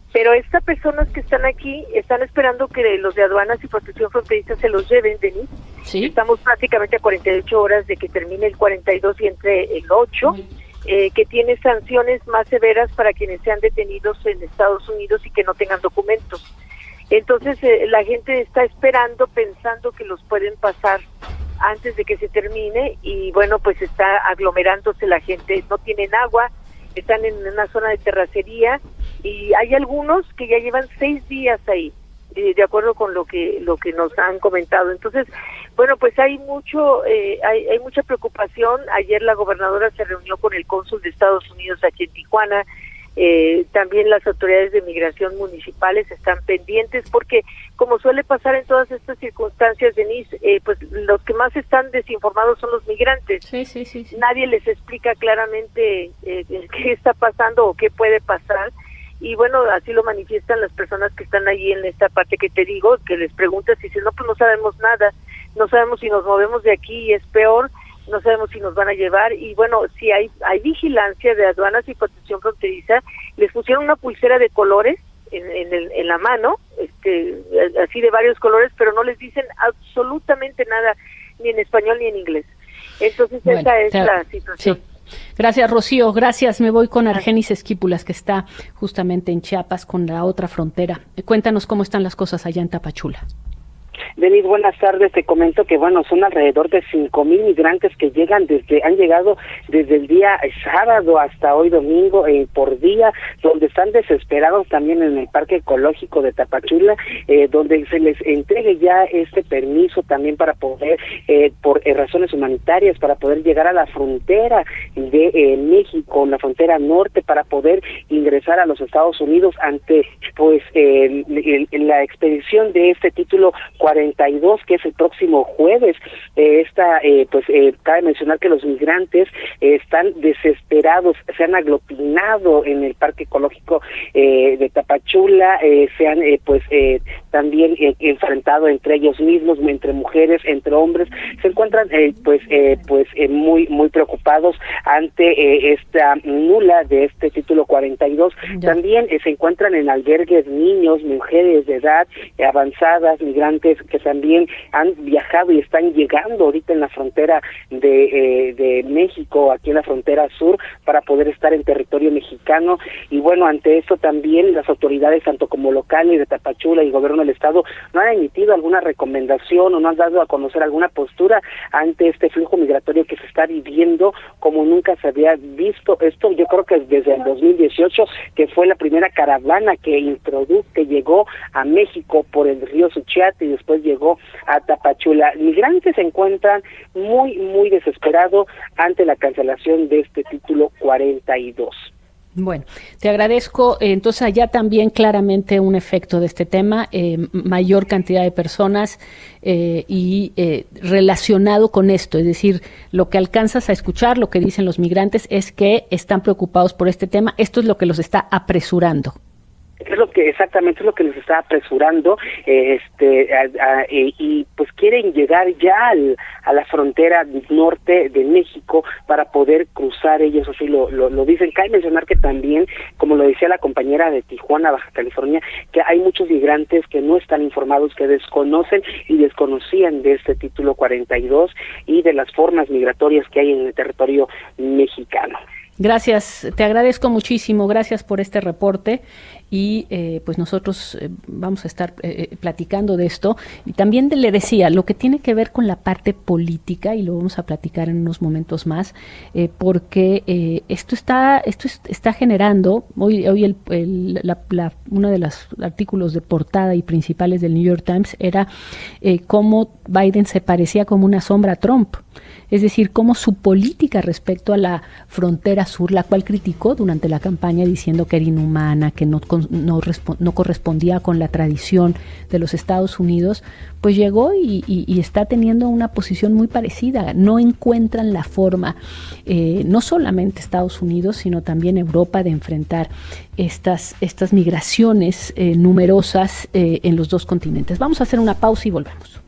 Pero estas personas que están aquí están esperando que los de aduanas y protección fronteriza se los lleven, Denise. ¿Sí? Estamos prácticamente a cuarenta y ocho horas de que termine el cuarenta y dos y entre el ocho, eh, que tiene sanciones más severas para quienes sean detenidos en Estados Unidos y que no tengan documentos. Entonces eh, la gente está esperando, pensando que los pueden pasar antes de que se termine, y bueno, pues está aglomerándose la gente, no tienen agua, están en una zona de terracería, y hay algunos que ya llevan seis días ahí, eh, de acuerdo con lo que lo que nos han comentado. Entonces, bueno, pues hay mucho eh, hay, hay mucha preocupación. Ayer la gobernadora se reunió con el cónsul de Estados Unidos aquí en Tijuana. Eh, también las autoridades de migración municipales están pendientes, porque como suele pasar en todas estas circunstancias, Denise, eh, pues los que más están desinformados son los migrantes. Sí, sí, sí, sí. Nadie les explica claramente eh, qué está pasando o qué puede pasar. Y bueno, así lo manifiestan las personas que están allí en esta parte que te digo, que les preguntas y dicen, no, pues no sabemos nada, no sabemos si nos movemos de aquí y es peor, no sabemos si nos van a llevar. Y bueno, si hay hay vigilancia de aduanas y protección fronteriza, les pusieron una pulsera de colores en, en, el, en la mano, este así de varios colores, pero no les dicen absolutamente nada, ni en español ni en inglés. Entonces bueno, esa es la situación. Sí. Gracias, Rocío. Gracias. Me voy con Argenis Esquipulas, que está justamente en Chiapas, con la otra frontera. Cuéntanos cómo están las cosas allá en Tapachula. Denis, buenas tardes. Te comento que, bueno, son alrededor de cinco mil migrantes que llegan desde, han llegado desde el día sábado hasta hoy domingo eh, por día, donde están desesperados también en el Parque Ecológico de Tapachula, eh, donde se les entregue ya este permiso también para poder, eh, por eh, razones humanitarias, para poder llegar a la frontera de eh, México, la frontera norte, para poder ingresar a los Estados Unidos ante, pues, eh, el, el, la expedición de este título cuarenta y dos, que es el próximo jueves. Eh, esta, eh, pues, eh, cabe mencionar que los migrantes eh, están desesperados, se han aglutinado en el Parque Ecológico eh, de Tapachula, eh, se han, eh, pues, eh, también eh, enfrentado entre ellos mismos, entre mujeres, entre hombres, se encuentran, eh, pues, eh, pues, eh, muy, muy preocupados ante eh, esta nula de este título cuarenta y dos. Ya. También eh, se encuentran en albergues niños, mujeres de edad eh, avanzadas, migrantes que también han viajado y están llegando ahorita en la frontera de, eh, de México, aquí en la frontera sur, para poder estar en territorio mexicano. Y bueno, ante esto también las autoridades, tanto como locales de Tapachula y gobierno del estado, no han emitido alguna recomendación o no han dado a conocer alguna postura ante este flujo migratorio que se está viviendo como nunca se había visto. Esto yo creo que desde el dos mil dieciocho, que fue la primera caravana que introdujo, que llegó a México por el río Suchiate y después llegó a Tapachula. Migrantes se encuentran muy, muy desesperados ante la cancelación de este título cuarenta y dos. Bueno, te agradezco. Entonces, allá también claramente un efecto de este tema, eh, mayor cantidad de personas eh, y eh, relacionado con esto, es decir, lo que alcanzas a escuchar, lo que dicen los migrantes es que están preocupados por este tema. Esto es lo que los está apresurando. Es lo que exactamente es lo que les está apresurando, eh, este a, a, eh, y pues quieren llegar ya al, a la frontera norte de México para poder cruzar. Ellos así lo, lo, lo dicen. Cabe mencionar que también, como lo decía la compañera de Tijuana, Baja California, que hay muchos migrantes que no están informados, que desconocen y desconocían de este título cuarenta y dos y de las formas migratorias que hay en el territorio mexicano. Gracias, te agradezco muchísimo, gracias por este reporte y eh, pues nosotros eh, vamos a estar eh, platicando de esto. Y también le decía, lo que tiene que ver con la parte política, y lo vamos a platicar en unos momentos más, eh, porque eh, esto está esto es, está generando, hoy hoy el, el, la, la, uno de los artículos de portada y principales del New York Times era eh, cómo Biden se parecía como una sombra a Trump. Es decir, cómo su política respecto a la frontera sur, la cual criticó durante la campaña diciendo que era inhumana, que no, no, no correspondía con la tradición de los Estados Unidos, pues llegó y, y, y está teniendo una posición muy parecida. No encuentran la forma, eh, no solamente Estados Unidos, sino también Europa, de enfrentar estas, estas migraciones eh, numerosas eh, en los dos continentes. Vamos a hacer una pausa y volvemos.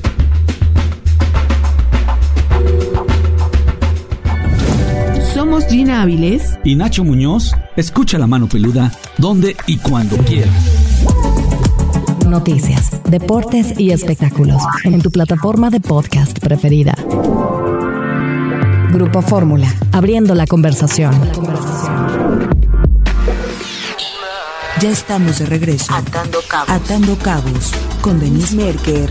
Somos G Gina Avilés y Nacho Muñoz. Escucha La Mano Peluda donde y cuando quieras. Noticias, deportes y espectáculos en tu plataforma de podcast preferida. Grupo Fórmula, abriendo la conversación. Ya estamos de regreso. Atando Cabos. Atando Cabos con Denise Merker.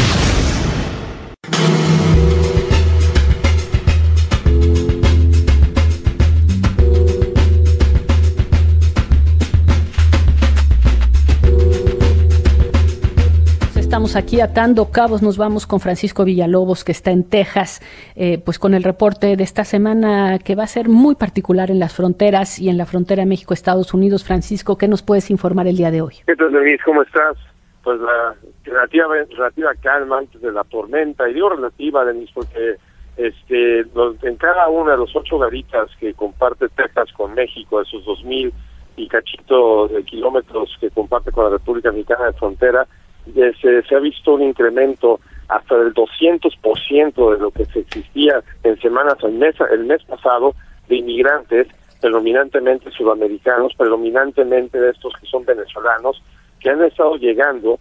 Estamos aquí atando cabos, nos vamos con Francisco Villalobos, que está en Texas, eh, pues con el reporte de esta semana que va a ser muy particular en las fronteras y en la frontera México-Estados Unidos. Francisco, ¿qué nos puedes informar el día de hoy? ¿Qué tal, Denise? ¿Cómo estás? Pues la relativa, relativa calma antes de la tormenta, y digo relativa, Denise, porque este, los, en cada una de los ocho garitas que comparte Texas con México, esos dos mil y cachito de kilómetros que comparte con la República Mexicana de frontera, Se, se ha visto un incremento hasta del doscientos por ciento de lo que se existía en semanas, el mes, el mes pasado, de inmigrantes, predominantemente sudamericanos, predominantemente de estos que son venezolanos, que han estado llegando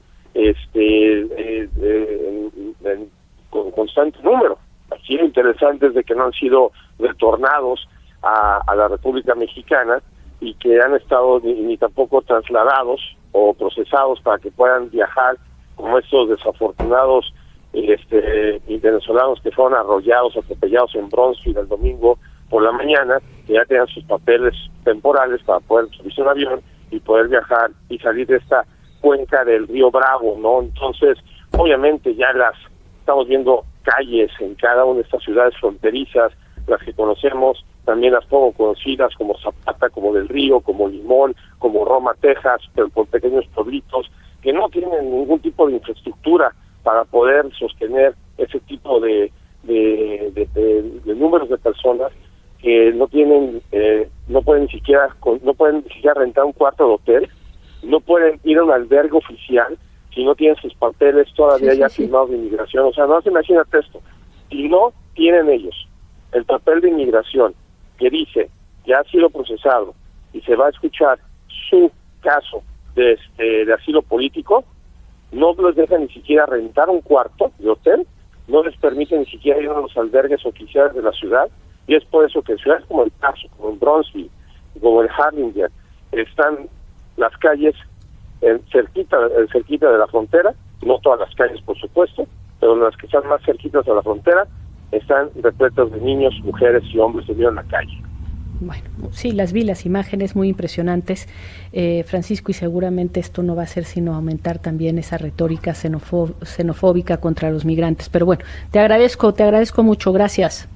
este eh, eh, en, en, con constante número. Así lo interesante es de que no han sido retornados a, a la República Mexicana y que han estado ni, ni tampoco trasladados o procesados para que puedan viajar, como estos desafortunados este, venezolanos que fueron arrollados, atropellados en Bronzeville el domingo por la mañana, que ya tenían sus papeles temporales para poder subirse a un avión y poder viajar y salir de esta cuenca del río Bravo, ¿no? Entonces, obviamente ya las estamos viendo calles en cada una de estas ciudades fronterizas, las que conocemos, también las poco conocidas como Zapata, como Del Río, como Limón, como Roma, Texas, pero con pequeños pueblitos que no tienen ningún tipo de infraestructura para poder sostener ese tipo de de, de, de, de números de personas que no tienen, eh, no pueden ni siquiera no pueden ni siquiera rentar un cuarto de hotel, no pueden ir a un albergue oficial si no tienen sus papeles todavía sí, sí, ya sí. firmados de inmigración. O sea, no se imagínate esto. Si no tienen ellos el papel de inmigración que dice que ha sido procesado y se va a escuchar su caso de, este, de asilo político, no les deja ni siquiera rentar un cuarto de hotel, no les permite ni siquiera ir a los albergues oficiales de la ciudad, y es por eso que en ciudades como El Paso, como en Bronzeville, como en Harlingen, están las calles en cerquita, en cerquita de la frontera, no todas las calles por supuesto, pero las que están más cerquitas de la frontera, están repletas de niños, mujeres y hombres que viven en la calle. Bueno, sí, las vi, las imágenes muy impresionantes, eh, Francisco, y seguramente esto no va a hacer sino aumentar también esa retórica xenofó- xenofóbica contra los migrantes. Pero bueno, te agradezco, te agradezco mucho, gracias.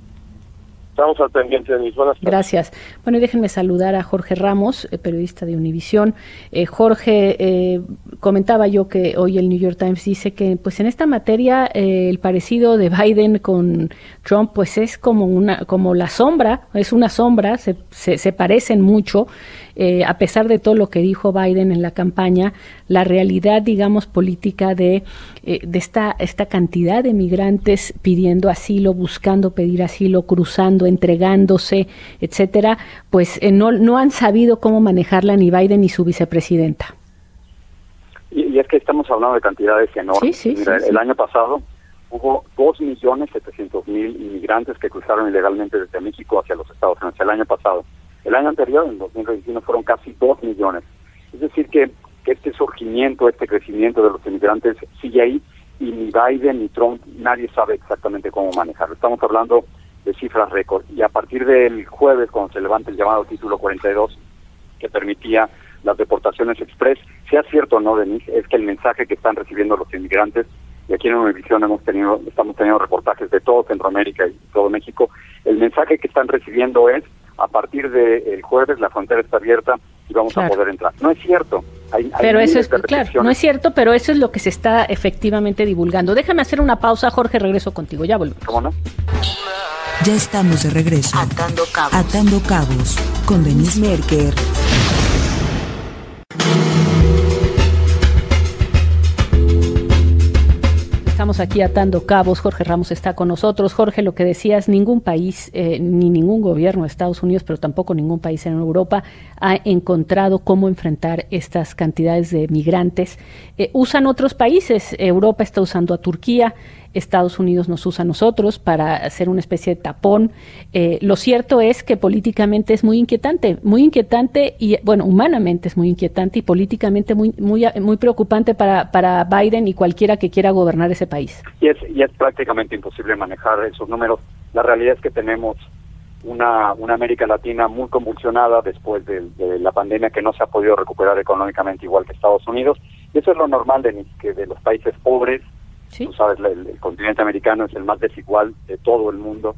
Estamos al pendiente de mis buenas tardes. Gracias. Bueno, y déjenme saludar a Jorge Ramos, eh, periodista de Univisión. Eh, Jorge, eh, comentaba yo que hoy el New York Times dice que pues en esta materia eh, el parecido de Biden con Trump pues es como una como la sombra, es una sombra, se, se, se parecen mucho. Eh, a pesar de todo lo que dijo Biden en la campaña, la realidad, digamos, política de, eh, de esta, esta cantidad de migrantes pidiendo asilo, buscando pedir asilo, cruzando, entregándose, etcétera, pues eh, no, no han sabido cómo manejarla ni Biden ni su vicepresidenta. Y, y es que estamos hablando de cantidades enormes. Sí, sí, Mira, sí, el sí. año pasado hubo dos millones setecientos mil inmigrantes que cruzaron ilegalmente desde México hacia los Estados Unidos, el año pasado. El año anterior, en dos mil veintiuno, fueron casi dos millones. Es decir, que, que este surgimiento, este crecimiento de los inmigrantes sigue ahí, y ni Biden ni Trump, nadie sabe exactamente cómo manejarlo. Estamos hablando de cifras récord. Y a partir del jueves, cuando se levanta el llamado título cuarenta y dos, que permitía las deportaciones express, sea cierto o no, Denise, es que el mensaje que están recibiendo los inmigrantes, y aquí en Univisión hemos tenido, estamos teniendo reportajes de todo Centroamérica y todo México, el mensaje que están recibiendo es: a partir del jueves la frontera está abierta y vamos claro. a poder entrar. No es cierto. Hay, hay pero eso es, claro, no es cierto, pero eso es lo que se está efectivamente divulgando. Déjame hacer una pausa, Jorge, regreso contigo, ya volvemos. ¿Cómo no? Ya estamos de regreso. Atando Cabos. Atando Cabos con Denise Merker. Estamos estamos aquí atando cabos. Jorge Ramos está con nosotros. Jorge, lo que decías, ningún país, eh, ni ningún gobierno de Estados Unidos, pero tampoco ningún país en Europa ha encontrado cómo enfrentar estas cantidades de migrantes. Eh, usan otros países. Europa está usando a Turquía. Estados Unidos nos usa a nosotros para hacer una especie de tapón. Eh, lo cierto es que políticamente es muy inquietante, muy inquietante y, bueno, humanamente es muy inquietante y políticamente muy muy muy preocupante para, para Biden y cualquiera que quiera gobernar ese país. Y es, y es prácticamente imposible manejar esos números. La realidad es que tenemos una, una América Latina muy convulsionada después de, de la pandemia, que no se ha podido recuperar económicamente igual que Estados Unidos. Y eso es lo normal de, que de los países pobres. ¿Sí? Tú sabes, el, el continente americano es el más desigual de todo el mundo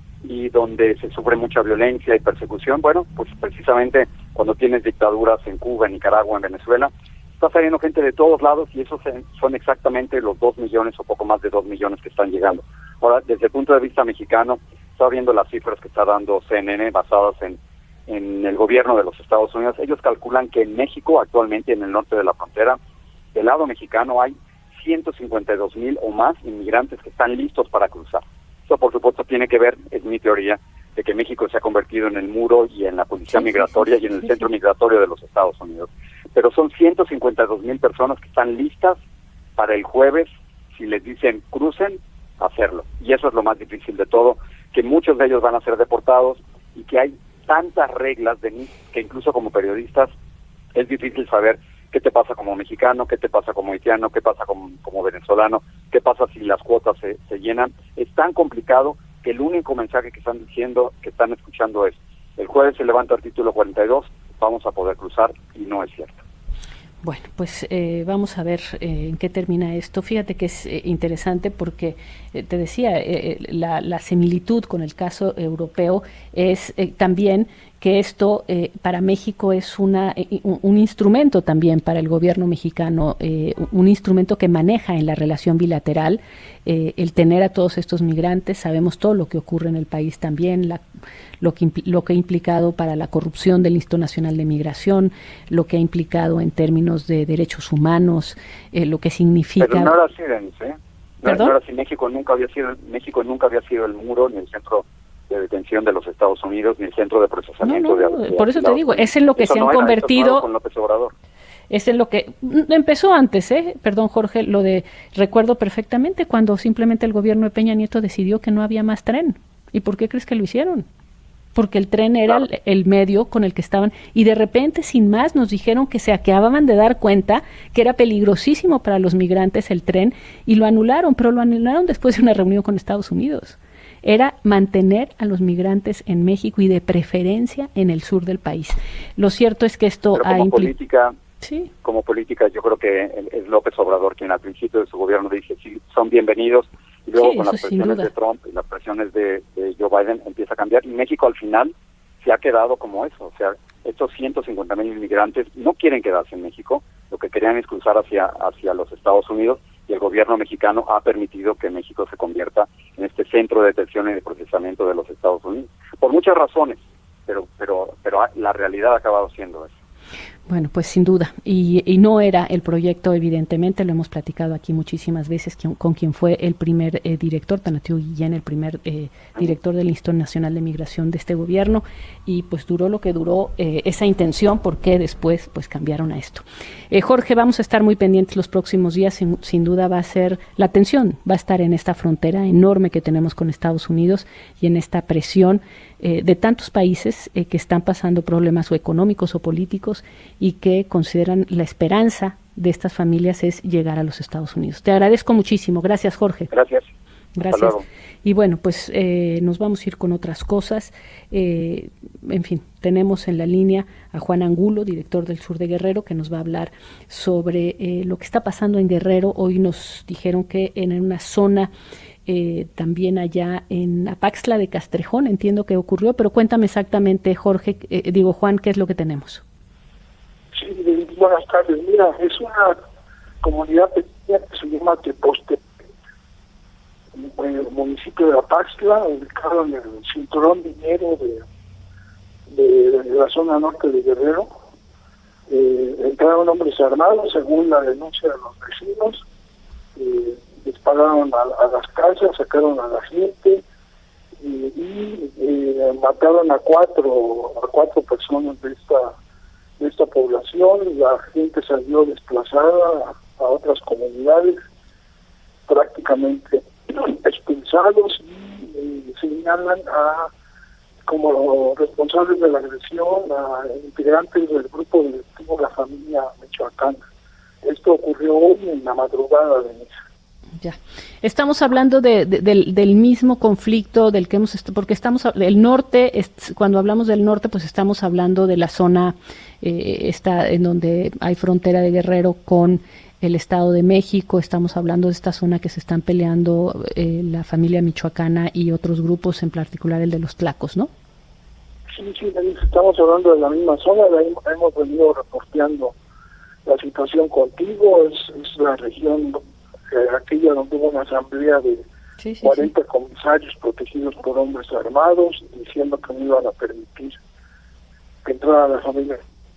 y donde se sufre mucha violencia y persecución. Bueno, pues precisamente cuando tienes dictaduras en Cuba, en Nicaragua, en Venezuela, está saliendo gente de todos lados y esos son exactamente los dos millones o poco más de dos millones que están llegando. Ahora, desde el punto de vista mexicano, estaba viendo las cifras que está dando C N N basadas en, en el gobierno de los Estados Unidos. Ellos calculan que en México, actualmente en el norte de la frontera, del lado mexicano hay ciento cincuenta y dos mil o más inmigrantes que están listos para cruzar. Eso, por supuesto, tiene que ver, es mi teoría, de que México se ha convertido en el muro y en la policía sí, migratoria sí, sí, y en el sí, centro sí. migratorio de los Estados Unidos. Pero son ciento cincuenta y dos mil personas que están listas para el jueves, si les dicen crucen, hacerlo. Y eso es lo más difícil de todo, que muchos de ellos van a ser deportados y que hay tantas reglas de que incluso como periodistas es difícil saber qué te pasa como mexicano, qué te pasa como haitiano, qué pasa como, como venezolano, qué pasa si las cuotas se, se llenan. Es tan complicado que el único mensaje que están diciendo, que están escuchando es, el jueves se levanta el título cuarenta y dos, vamos a poder cruzar, y no es cierto. Bueno, pues eh, vamos a ver eh, en qué termina esto. Fíjate que es eh, interesante porque, eh, te decía, eh, la, la similitud con el caso europeo es eh, también que esto eh, para México es una eh, un, un instrumento también para el gobierno mexicano, eh, un instrumento que maneja en la relación bilateral eh, el tener a todos estos migrantes. Sabemos todo lo que ocurre en el país también, la, lo que lo que ha implicado para la corrupción del Instituto Nacional de Migración, lo que ha implicado en términos de derechos humanos, eh, lo que significa. Pero no era así, Denise, ¿eh? No, ¿Perdón? no era así. México nunca había sido México nunca había sido el muro ni el centro de detención de los Estados Unidos ni el centro de procesamiento. No, no, de, de por eso te digo, es en lo que eso se no han era, convertido. Con López Obrador. Es en lo que empezó antes, ¿eh? Perdón, Jorge, lo de recuerdo perfectamente cuando simplemente el gobierno de Peña Nieto decidió que no había más tren. ¿Y por qué crees que lo hicieron? Porque el tren era claro. el, el medio con el que estaban, y de repente, sin más, nos dijeron que se acababan de dar cuenta que era peligrosísimo para los migrantes el tren, y lo anularon, pero lo anularon después de una reunión con Estados Unidos. Era mantener a los migrantes en México y de preferencia en el sur del país. Lo cierto es que esto pero ha como impli- política, sí. como política, yo creo que es López Obrador quien al principio de su gobierno dice sí, son bienvenidos, y luego sí, con las presiones de Trump y las presiones de, de Joe Biden empieza a cambiar, y México al final se ha quedado como eso. O sea, estos ciento cincuenta mil inmigrantes no quieren quedarse en México, lo que querían es cruzar hacia, hacia los Estados Unidos, y el gobierno mexicano ha permitido que México se convierta en este centro de detención y de procesamiento de los Estados Unidos, por muchas razones, pero pero pero la realidad ha acabado siendo eso. Bueno, pues sin duda, y, y no era el proyecto, evidentemente, lo hemos platicado aquí muchísimas veces con, con quien fue el primer eh, director, Tonatiuh Guillén, el primer eh, director del Instituto Nacional de Migración de este gobierno, y pues duró lo que duró eh, esa intención, porque después pues cambiaron a esto. Eh, Jorge, vamos a estar muy pendientes los próximos días, sin, sin duda va a ser, la atención va a estar en esta frontera enorme que tenemos con Estados Unidos y en esta presión eh, de tantos países eh, que están pasando problemas o económicos o políticos y que consideran la esperanza de estas familias es llegar a los Estados Unidos. Te agradezco muchísimo. Gracias, Jorge. Gracias. Gracias. Hasta luego. Y bueno, pues eh, nos vamos a ir con otras cosas. Eh, en fin, tenemos en la línea a Juan Angulo, director del Sur de Guerrero, que nos va a hablar sobre eh, lo que está pasando en Guerrero. Hoy nos dijeron que en una zona eh, también allá en Apaxtla de Castrejón, entiendo que ocurrió, pero cuéntame exactamente, Jorge, eh, digo Juan, ¿qué es lo que tenemos? Sí, buenas tardes. Mira, es una comunidad pequeña que se llama Teposte, en el municipio de Apaxtla, ubicado en el cinturón minero de, de, de la zona norte de Guerrero. Eh, entraron hombres armados, según la denuncia de los vecinos. Eh, dispararon a, a las casas, sacaron a la gente y, y eh, mataron a cuatro a cuatro personas de esta de esta población. La gente salió desplazada a, a otras comunidades, prácticamente expulsados, y eh, señalan a como responsables de la agresión a integrantes del grupo directivo de la familia michoacana. Esto ocurrió hoy en la madrugada de Misa. Ya. Estamos hablando de, de, del, del mismo conflicto del que hemos, porque estamos, el norte, es, cuando hablamos del norte, pues estamos hablando de la zona eh, esta en donde hay frontera de Guerrero con el Estado de México. Estamos hablando de esta zona que se están peleando eh, la familia michoacana y otros grupos, en particular el de los tlacos, ¿no? Sí, sí, estamos hablando de la misma zona, la hemos venido reporteando la situación contigo. Es, es la región, eh, aquella donde hubo una asamblea de sí, sí, cuarenta sí. comisarios protegidos por hombres armados, diciendo que no iban a permitir que entrara la familia.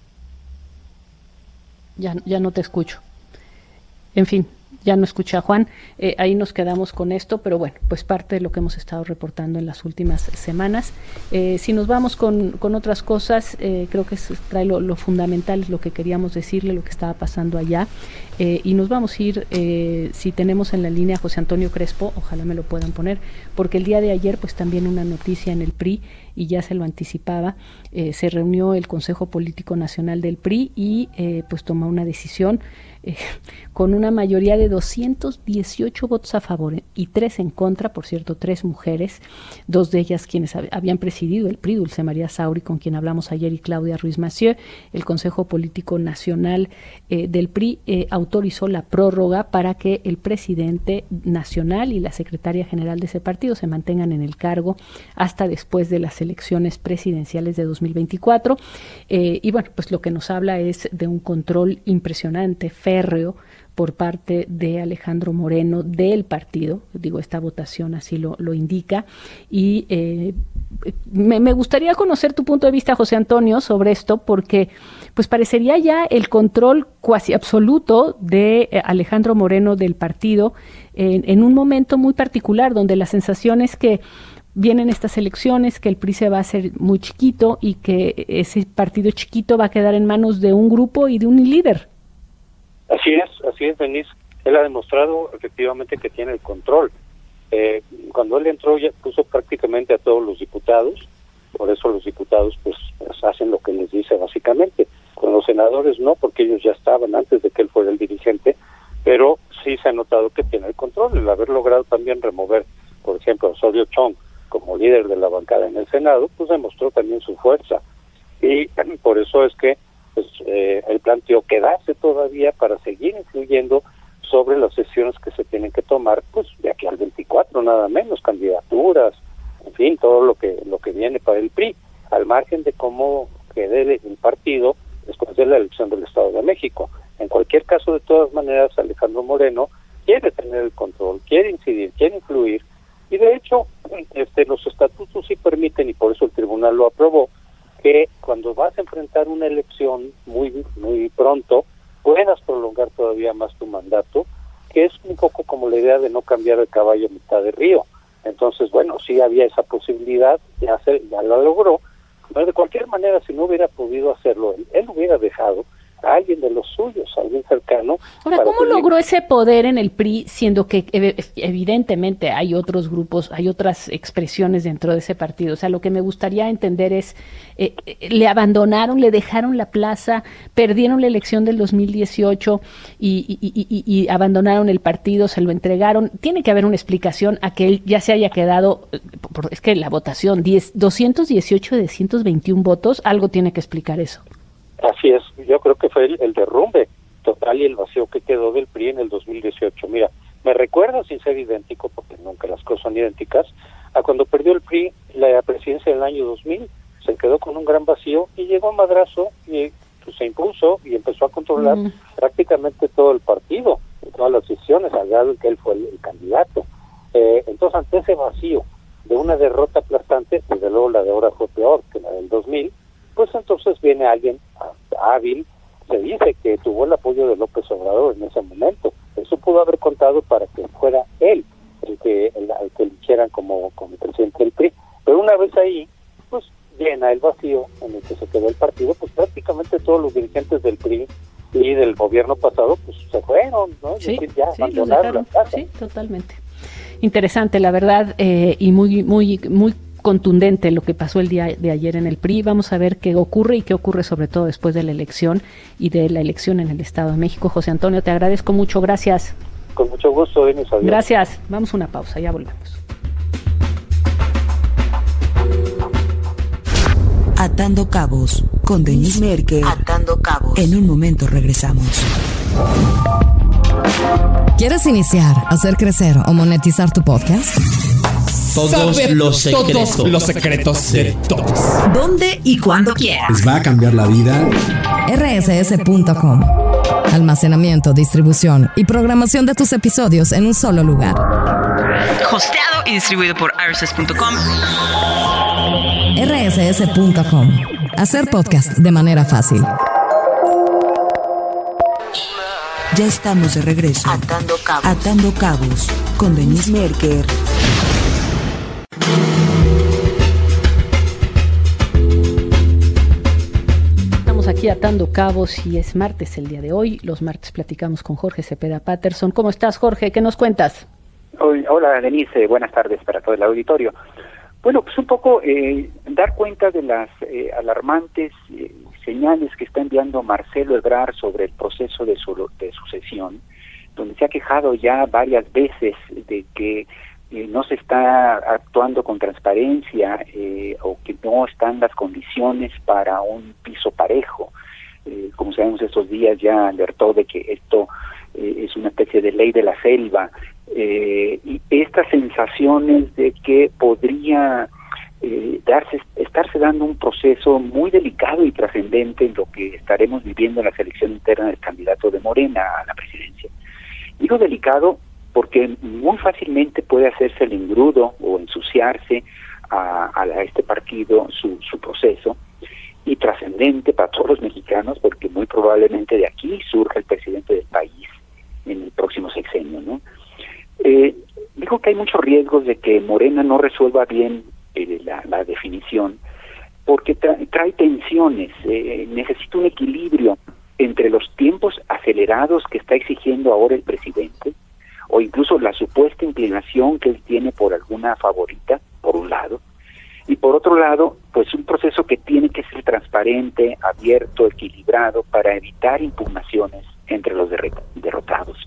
Ya, ya no te escucho. En fin, ya no escuché a Juan, eh, ahí nos quedamos con esto, pero bueno, pues parte de lo que hemos estado reportando en las últimas semanas. Eh, si nos vamos con, con otras cosas, eh, creo que es, trae lo, lo fundamental, es lo que queríamos decirle, lo que estaba pasando allá, eh, y nos vamos a ir, eh, si tenemos en la línea a José Antonio Crespo, ojalá me lo puedan poner, porque el día de ayer pues también una noticia en el P R I, y ya se lo anticipaba, eh, se reunió el Consejo Político Nacional del P R I y eh, pues tomó una decisión eh, con una mayoría de doscientos dieciocho votos a favor y tres en contra, por cierto, tres mujeres, dos de ellas quienes hab- habían presidido el P R I, Dulce María Sauri, con quien hablamos ayer, y Claudia Ruiz Massieu. El Consejo Político Nacional eh, del P R I eh, autorizó la prórroga para que el presidente nacional y la secretaria general de ese partido se mantengan en el cargo hasta después de las elecciones presidenciales de dos mil veinticuatro. Eh, y bueno, pues lo que nos habla es de un control impresionante, férreo, por parte de Alejandro Moreno del partido. Digo, esta votación así lo, lo indica. Y eh, me, me gustaría conocer tu punto de vista, José Antonio, sobre esto, porque pues parecería ya el control cuasi absoluto de eh, Alejandro Moreno del partido en, en un momento muy particular, donde la sensación es que vienen estas elecciones, que el P R I se va a hacer muy chiquito y que ese partido chiquito va a quedar en manos de un grupo y de un líder. Así es, así es, Denise. Él ha demostrado efectivamente que tiene el control. Eh, cuando él entró ya puso prácticamente a todos los diputados, por eso los diputados pues, pues hacen lo que les dice básicamente. Con los senadores no, porque ellos ya estaban antes de que él fuera el dirigente, pero sí se ha notado que tiene el control. El haber logrado también remover, por ejemplo, a Osorio Chong como líder de la bancada en el Senado, pues demostró también su fuerza. Y por eso es que pues eh, él planteó quedarse todavía para seguir influyendo sobre las decisiones que se tienen que tomar, pues de aquí al veinticuatro nada menos, candidaturas, en fin, todo lo que lo que viene para el P R I, al margen de cómo quede el partido después de la elección del Estado de México. En cualquier caso, de todas maneras, Alejandro Moreno quiere tener el control, quiere incidir, quiere influir, y de hecho este los estatutos sí permiten, y por eso el tribunal lo aprobó, que cuando vas a enfrentar una elección muy muy pronto, puedas prolongar todavía más tu mandato, que es un poco como la idea de no cambiar el caballo a mitad de río. Entonces, bueno, sí había esa posibilidad, ya, se, ya la logró, pero de cualquier manera, si no hubiera podido hacerlo, él, él hubiera dejado a alguien de los suyos, a alguien cercano. Ahora, ¿cómo que logró ese poder en el P R I, siendo que evidentemente hay otros grupos, hay otras expresiones dentro de ese partido? O sea, lo que me gustaría entender es, eh, le abandonaron, le dejaron la plaza, perdieron la elección del dos mil dieciocho y, y, y, y, y abandonaron el partido, se lo entregaron. Tiene que haber una explicación a que él ya se haya quedado, es que la votación, doscientos dieciocho de ciento veintiún votos, algo tiene que explicar eso. Así es, yo creo que fue el, el derrumbe total y el vacío que quedó del P R I en el dos mil dieciocho. Mira, me recuerda, sin ser idéntico, porque nunca las cosas son idénticas, a cuando perdió el P R I la presidencia del año dos mil, se quedó con un gran vacío y llegó a madrazo y pues, se impuso y empezó a controlar mm. prácticamente todo el partido, todas las decisiones, al grado en que él fue el, el candidato. Eh, entonces, ante ese vacío de una derrota aplastante, desde luego la de ahora fue peor que la del dos mil, pues entonces viene alguien hábil, se dice que tuvo el apoyo de López Obrador en ese momento. Eso pudo haber contado para que fuera él el que el, el que eligieran como, como presidente del P R I. Pero una vez ahí, pues llena el vacío en el que se quedó el partido, pues prácticamente todos los dirigentes del P R I y del gobierno pasado, pues se fueron, ¿no? Sí, es decir, ya sí, abandonaron la casa. Sí, totalmente. Interesante, la verdad, eh, y muy, muy, muy contundente lo que pasó el día de ayer en el P R I. Vamos a ver qué ocurre y qué ocurre sobre todo después de la elección y de la elección en el Estado de México. José Antonio, te agradezco mucho, gracias. Con mucho gusto, Denis. Adiós. Gracias, vamos a una pausa, ya volvemos. Atando Cabos con Denise Merker. Atando Cabos. En un momento regresamos. ¿Quieres iniciar, hacer crecer o monetizar tu podcast? Todos Saber los secretos. todos los secretos de todos. ¿Dónde y cuándo quieras? ¿Les va a cambiar la vida? R S S punto com. Almacenamiento, distribución y programación de tus episodios en un solo lugar. Hosteado y distribuido por R S S punto com. R S S punto com. Hacer podcast de manera fácil. Ya estamos de regreso. Atando Cabos. Atando Cabos con Denise Merker. Estamos aquí atando cabos y es martes el día de hoy. Los martes platicamos con Jorge Cepeda Patterson. ¿Cómo estás, Jorge? ¿Qué nos cuentas? Hola, Denise. Buenas tardes para todo el auditorio. Bueno, pues un poco eh, dar cuenta de las eh, alarmantes eh, señales que está enviando Marcelo Ebrard sobre el proceso de, su, de sucesión, donde se ha quejado ya varias veces de que eh, no se está actuando con transparencia eh, o que no están las condiciones para un piso parejo. Eh, como sabemos, estos días ya alertó de que esto eh, es una especie de ley de la selva, eh, y estas sensaciones de que podría eh, darse estarse dando un proceso muy delicado y trascendente en lo que estaremos viviendo en la selección interna del candidato de Morena a la presidencia. Digo delicado porque muy fácilmente puede hacerse el engrudo o ensuciarse a, a este partido su, su proceso, y trascendente para todos los mexicanos, porque muy probablemente de aquí surja el presidente del país en el próximo sexenio, ¿no? Eh, digo que hay muchos riesgos de que Morena no resuelva bien eh, la, la definición, porque tra trae tensiones, eh, necesita un equilibrio entre los tiempos acelerados que está exigiendo ahora el presidente, o incluso la supuesta inclinación que él tiene por alguna favorita, por un lado, y por otro lado, pues un proceso que tiene que ser transparente, abierto, equilibrado, para evitar impugnaciones entre los derrotados.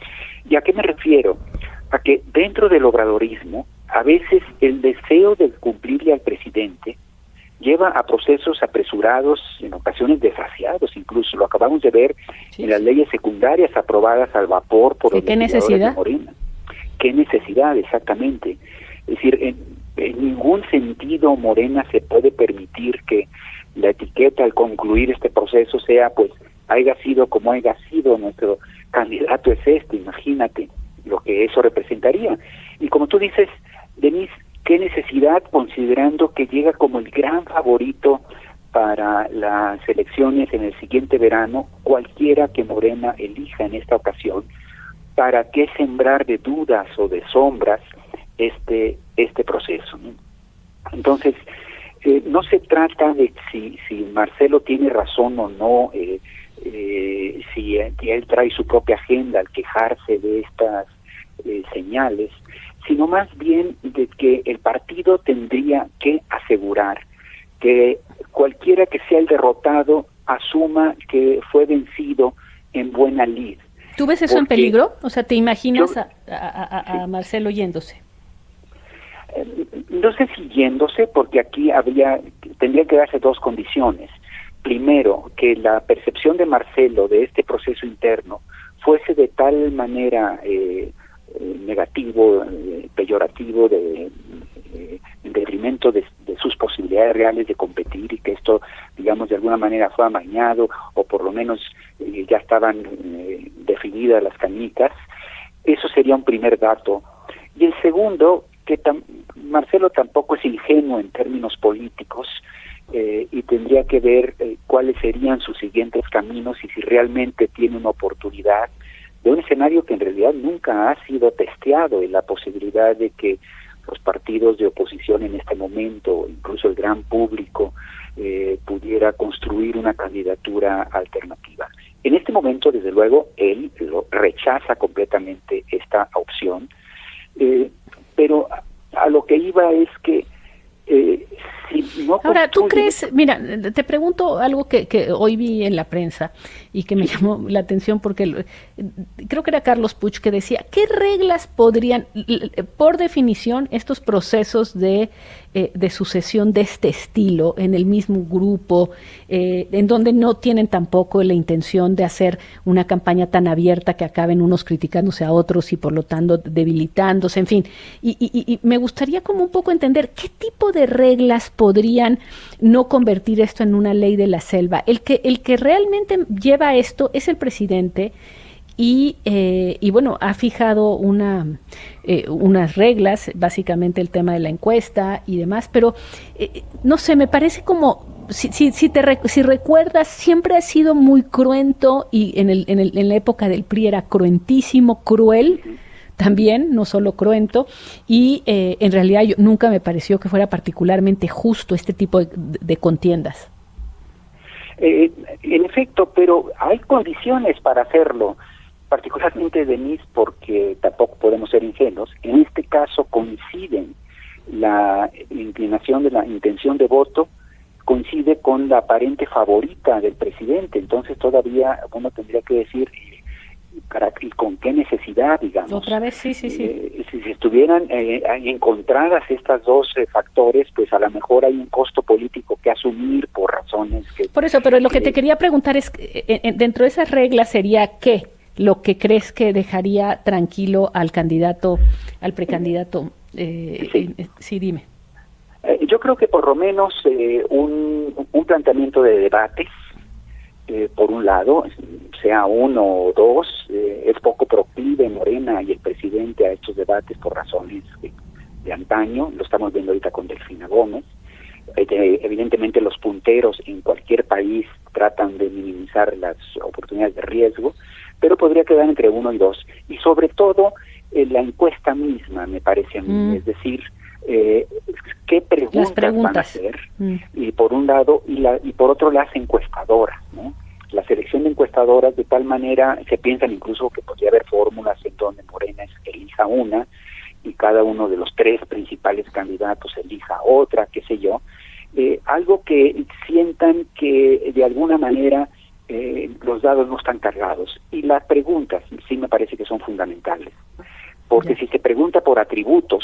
¿Y a qué me refiero? A que dentro del obradorismo, a veces el deseo de cumplirle al presidente lleva a procesos apresurados, en ocasiones desasiados, incluso lo acabamos de ver sí, en las leyes secundarias aprobadas al vapor por los legisladores de Morena. ¿Qué necesidad? Exactamente. Es decir, en, en ningún sentido Morena se puede permitir que la etiqueta al concluir este proceso sea, pues, haya sido como haya sido, nuestro candidato es este, imagínate lo que eso representaría. Y como tú dices, Denise, qué necesidad, considerando que llega como el gran favorito para las elecciones en el siguiente verano, cualquiera que Morena elija en esta ocasión, ¿para qué sembrar de dudas o de sombras este este proceso, ¿no? Entonces, eh, no se trata de si, si Marcelo tiene razón o no, eh, eh, si él, él trae su propia agenda al quejarse de estas eh, señales, sino más bien de que el partido tendría que asegurar que cualquiera que sea el derrotado asuma que fue vencido en buena lid. ¿Tú ves eso en peligro? O sea, ¿te imaginas yo, a, a, a, a Marcelo yéndose? No sé si yéndose, porque aquí habría, tendría que darse dos condiciones. Primero, que la percepción de Marcelo de este proceso interno fuese de tal manera eh, negativo, eh, peyorativo, de, eh, en detrimento de, de sus posibilidades reales de competir, y que esto, digamos, de alguna manera fue amañado, o por lo menos eh, ya estaban eh, definidas las canicas. Eso sería un primer dato. Y el segundo, que tam Marcelo tampoco es ingenuo en términos políticos, eh, y tendría que ver eh, cuáles serían sus siguientes caminos y si realmente tiene una oportunidad de un escenario que en realidad nunca ha sido testeado, en la posibilidad de que los partidos de oposición en este momento, incluso el gran público, eh, pudiera construir una candidatura alternativa. En este momento, desde luego, él lo rechaza completamente esta opción, eh, pero a, a lo que iba es que eh, si no Ahora, ¿tú crees? Mira, te pregunto algo que, que hoy vi en la prensa y que me llamó la atención porque lo, creo que era Carlos Puig que decía, ¿qué reglas podrían, por definición, estos procesos de, eh, de sucesión de este estilo en el mismo grupo, eh, en donde no tienen tampoco la intención de hacer una campaña tan abierta que acaben unos criticándose a otros y por lo tanto debilitándose, en fin, y, y, y me gustaría como un poco entender qué tipo de reglas podrían no convertir esto en una ley de la selva. El que, el que realmente lleva esto es el presidente y, eh, y bueno, ha fijado una, eh, unas reglas, básicamente el tema de la encuesta y demás, pero eh, no sé, me parece como, si, si, si, te rec- si recuerdas, siempre ha sido muy cruento y en, el, en, el, en la época del P R I era cruentísimo, cruel, también, no solo cruento, y eh, en realidad yo, nunca me pareció que fuera particularmente justo este tipo de, de contiendas. Eh, en efecto, pero hay condiciones para hacerlo, particularmente, Denise, porque tampoco podemos ser ingenuos. En este caso coinciden la inclinación de la intención de voto, coincide con la aparente favorita del presidente, entonces todavía uno tendría que decir... Para, ¿y con qué necesidad, digamos? Otra vez, sí, sí, sí. Eh, si, si estuvieran eh, encontradas estas dos eh, factores, pues a lo mejor hay un costo político que asumir por razones que... Por eso, pero lo que eh, te quería preguntar es, eh, eh, dentro de esas reglas sería ¿qué? Lo que crees que dejaría tranquilo al candidato, al precandidato. Eh, sí. Eh, sí, dime. Eh, yo creo que por lo menos eh, un, un planteamiento de debates, Eh, por un lado, sea uno o dos, eh, es poco proclive Morena y el presidente a estos debates por razones de, de antaño, lo estamos viendo ahorita con Delfina Gómez. Eh, evidentemente los punteros en cualquier país tratan de minimizar las oportunidades de riesgo, pero podría quedar entre uno y dos. Y sobre todo, eh, la encuesta misma, me parece a mí, mm. es decir, eh, qué preguntas, preguntas van a hacer, mm. y por un lado, y, la, y por otro las encuestadoras, ¿no? La selección de encuestadoras, de tal manera, se piensan incluso que podría haber fórmulas en donde Morena elija una y cada uno de los tres principales candidatos elija otra, qué sé yo, eh, algo que sientan que de alguna manera eh, los dados no están cargados. Y las preguntas sí me parece que son fundamentales, porque yeah. si se pregunta por atributos,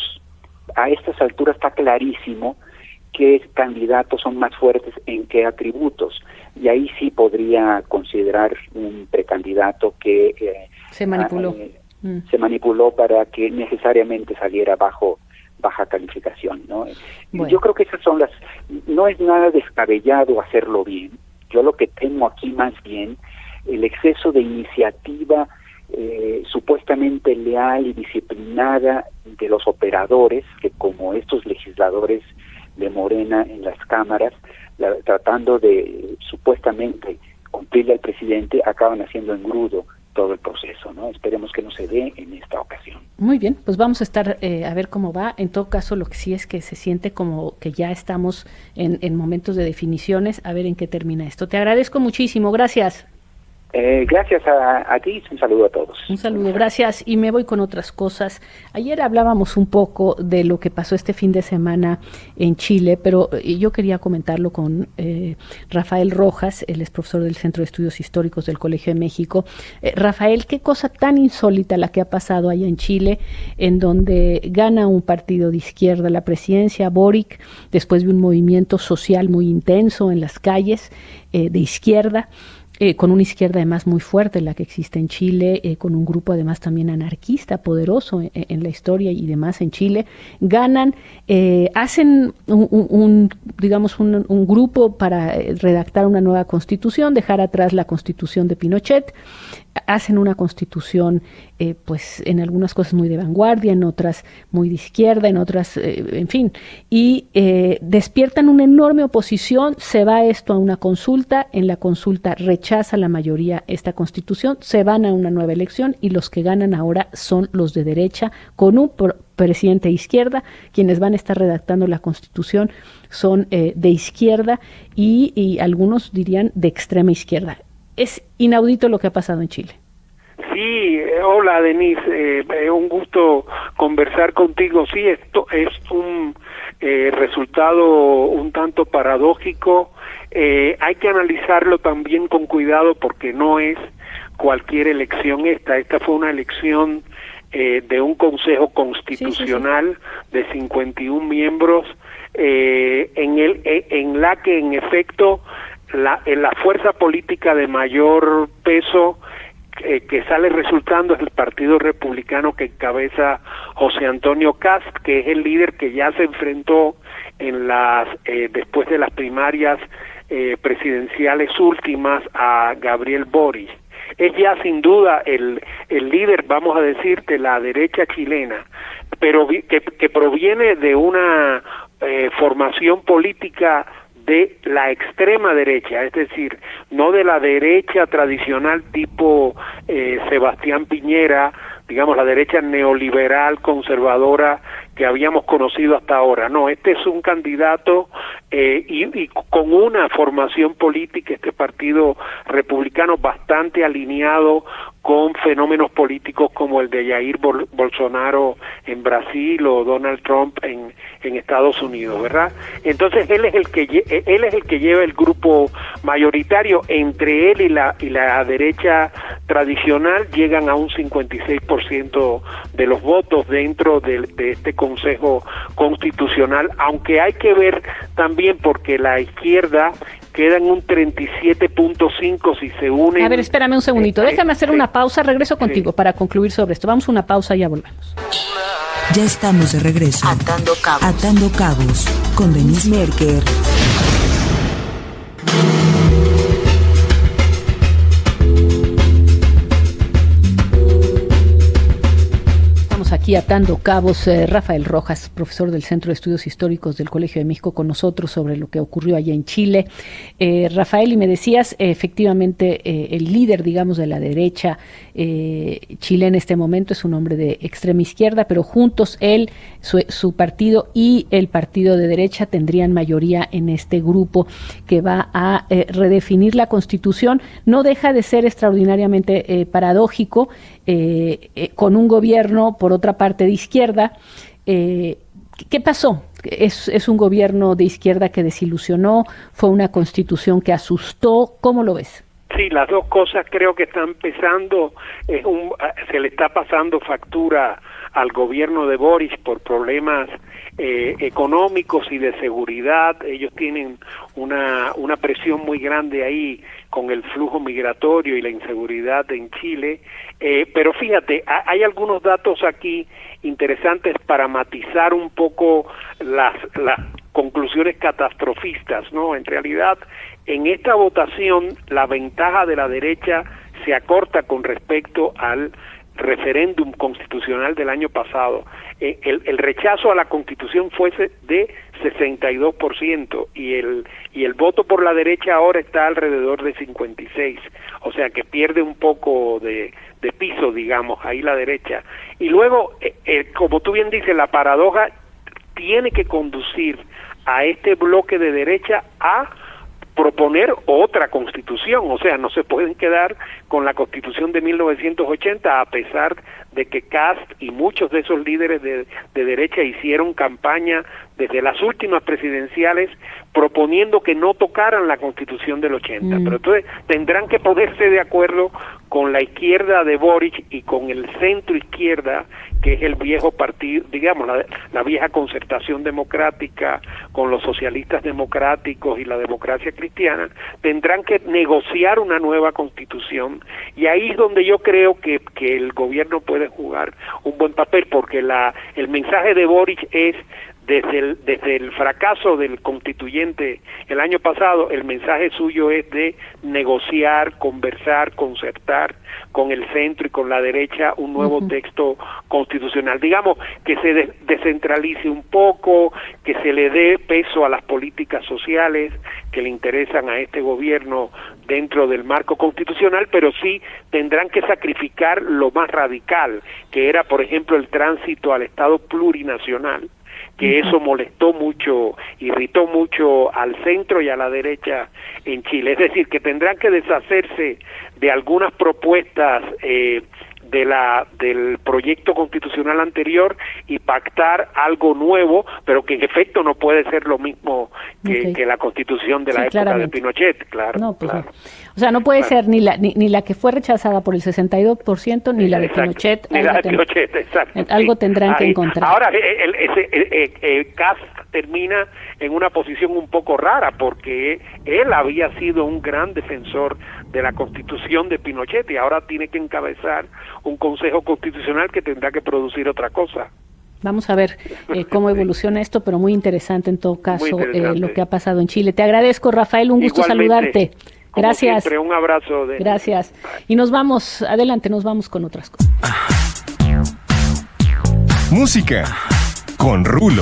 a estas alturas está clarísimo qué candidatos son más fuertes en qué atributos, y ahí sí podría considerar un precandidato que eh, se manipuló eh, mm. se manipuló para que necesariamente saliera bajo baja calificación, ¿no? Bueno. Yo creo que esas son las, no es nada descabellado hacerlo bien. Yo lo que temo aquí más bien el exceso de iniciativa eh, supuestamente leal y disciplinada de los operadores, que como estos legisladores de Morena en las cámaras, la, tratando de supuestamente cumplirle al presidente, acaban haciendo engrudo todo el proceso, ¿no? Esperemos que no se dé en esta ocasión. Muy bien, pues vamos a estar eh, a ver cómo va. En todo caso, lo que sí es que se siente como que ya estamos en, en momentos de definiciones, a ver en qué termina esto. Te agradezco muchísimo, gracias. Eh, gracias a, a ti, un saludo a todos. Un saludo, gracias, y me voy con otras cosas. Ayer hablábamos un poco de lo que pasó este fin de semana en Chile, pero yo quería comentarlo con eh, Rafael Rojas, él es profesor del Centro de Estudios Históricos del Colegio de México. Eh, Rafael, qué cosa tan insólita la que ha pasado allá en Chile, en donde gana un partido de izquierda la presidencia, Boric, después de un movimiento social muy intenso en las calles eh, de izquierda. Eh, con una izquierda además muy fuerte, la que existe en Chile, eh, con un grupo además también anarquista, poderoso en, en la historia y demás en Chile, ganan, eh, hacen un, un, un digamos un, un grupo para redactar una nueva constitución, dejar atrás la constitución de Pinochet, hacen una constitución, eh, pues en algunas cosas muy de vanguardia, en otras muy de izquierda, en otras, eh, en fin, y eh, despiertan una enorme oposición. Se va esto a una consulta, en la consulta rechaza la mayoría esta constitución, se van a una nueva elección y los que ganan ahora son los de derecha, con un pro- presidente de izquierda. Quienes van a estar redactando la constitución son eh, de izquierda y, y algunos dirían de extrema izquierda. Es inaudito lo que ha pasado en Chile. Sí, eh, hola Denise, eh, eh, un gusto conversar contigo. Sí, esto es un eh, resultado un tanto paradójico. Eh, hay que analizarlo también con cuidado porque no es cualquier elección esta. Esta fue una elección eh, de un Consejo Constitucional sí, sí, sí. de cincuenta y un miembros, eh, en, el, eh, en la que en efecto La, en la fuerza política de mayor peso eh, que sale resultando es el Partido Republicano que encabeza José Antonio Kast, que es el líder que ya se enfrentó en las eh, después de las primarias eh, presidenciales últimas a Gabriel Boric. Es ya sin duda el, el líder, vamos a decir, de la derecha chilena, pero que, que proviene de una eh, formación política de la extrema derecha, es decir, no de la derecha tradicional tipo eh, Sebastián Piñera, digamos la derecha neoliberal conservadora que habíamos conocido hasta ahora. No, este es un candidato eh, y, y con una formación política, este partido republicano bastante alineado con fenómenos políticos como el de Jair Bol- Bolsonaro en Brasil o Donald Trump en, en Estados Unidos, ¿verdad? Entonces él es el que él es el que lleva el grupo mayoritario. Entre él y la y la derecha tradicional llegan a un cincuenta y seis por ciento de los votos dentro de, de este Consejo Constitucional, aunque hay que ver también porque la izquierda queda en un treinta y siete punto cinco si se unen. A ver, espérame un segundito, déjame hacer sí. una pausa, regreso contigo sí. para concluir sobre esto. Vamos a una pausa y ya volvemos. Ya estamos de regreso. Atando Cabos. Atando Cabos con Denise Merker. Aquí atando cabos, eh, Rafael Rojas, profesor del Centro de Estudios Históricos del Colegio de México, con nosotros sobre lo que ocurrió allá en Chile. Eh, Rafael, y me decías, eh, efectivamente, eh, el líder, digamos, de la derecha eh, chilena en este momento es un hombre de extrema izquierda, pero juntos él, su, su partido y el partido de derecha tendrían mayoría en este grupo que va a eh, redefinir la Constitución. No deja de ser extraordinariamente eh, paradójico, eh, eh, con un gobierno, por otra parte, de izquierda. Eh, ¿Qué pasó? ¿Es, ¿Es un gobierno de izquierda que desilusionó? ¿Fue una constitución que asustó? ¿Cómo lo ves? Sí, las dos cosas creo que están pesando. Es un, se le está pasando factura al gobierno de Boric por problemas eh, económicos y de seguridad. Ellos tienen una, una presión muy grande ahí con el flujo migratorio y la inseguridad en Chile. Eh, pero fíjate, hay algunos datos aquí interesantes para matizar un poco las, las conclusiones catastrofistas, ¿no? En realidad, en esta votación, la ventaja de la derecha se acorta con respecto al referéndum constitucional del año pasado. Eh, el, el rechazo a la Constitución fue de sesenta y dos por ciento y el y el voto por la derecha ahora está alrededor de cincuenta y seis, o sea que pierde un poco de, de piso, digamos, ahí la derecha. Y luego, eh, eh, como tú bien dices, la paradoja tiene que conducir a este bloque de derecha a proponer otra constitución, o sea, no se pueden quedar con la Constitución de mil novecientos ochenta, a pesar de que Kast y muchos de esos líderes de, de derecha hicieron campaña desde las últimas presidenciales proponiendo que no tocaran la Constitución del ochenta, mm. pero entonces tendrán que ponerse de acuerdo con la izquierda de Boric y con el centro izquierda, que es el viejo partido, digamos, la, la vieja concertación democrática, con los socialistas democráticos y la democracia cristiana, tendrán que negociar una nueva constitución, y ahí es donde yo creo que, que el gobierno puede jugar un buen papel, porque la el mensaje de Boric es desde el, desde el fracaso del constituyente el año pasado, el mensaje suyo es de negociar, conversar, concertar con el centro y con la derecha un nuevo uh-huh. texto constitucional. Digamos, que se de- descentralice un poco, que se le dé peso a las políticas sociales que le interesan a este gobierno dentro del marco constitucional, pero sí tendrán que sacrificar lo más radical, que era, por ejemplo, el tránsito al Estado plurinacional, que eso molestó mucho, irritó mucho al centro y a la derecha en Chile. Es decir, que tendrán que deshacerse de algunas propuestas eh, de la del proyecto constitucional anterior y pactar algo nuevo, pero que en efecto no puede ser lo mismo que, okay. que la constitución de la sí, época claramente. de Pinochet, claro. No, pues claro. No. O sea, no puede claro. ser ni la ni, ni la que fue rechazada por el sesenta y dos por ciento ni la de exacto. Pinochet. Ni la de ten... Pinochet, exacto. Algo sí. tendrán Ahí. que encontrar. Ahora, el, el, el, el, el Kast termina en una posición un poco rara, porque él había sido un gran defensor de la Constitución de Pinochet y ahora tiene que encabezar un Consejo Constitucional que tendrá que producir otra cosa. Vamos a ver eh, cómo evoluciona esto, pero muy interesante en todo caso eh, lo que ha pasado en Chile. Te agradezco, Rafael, un gusto Igualmente, saludarte. Gracias. Siempre, un abrazo. De... Gracias. Y nos vamos, adelante, nos vamos con otras cosas. Música con Rulo.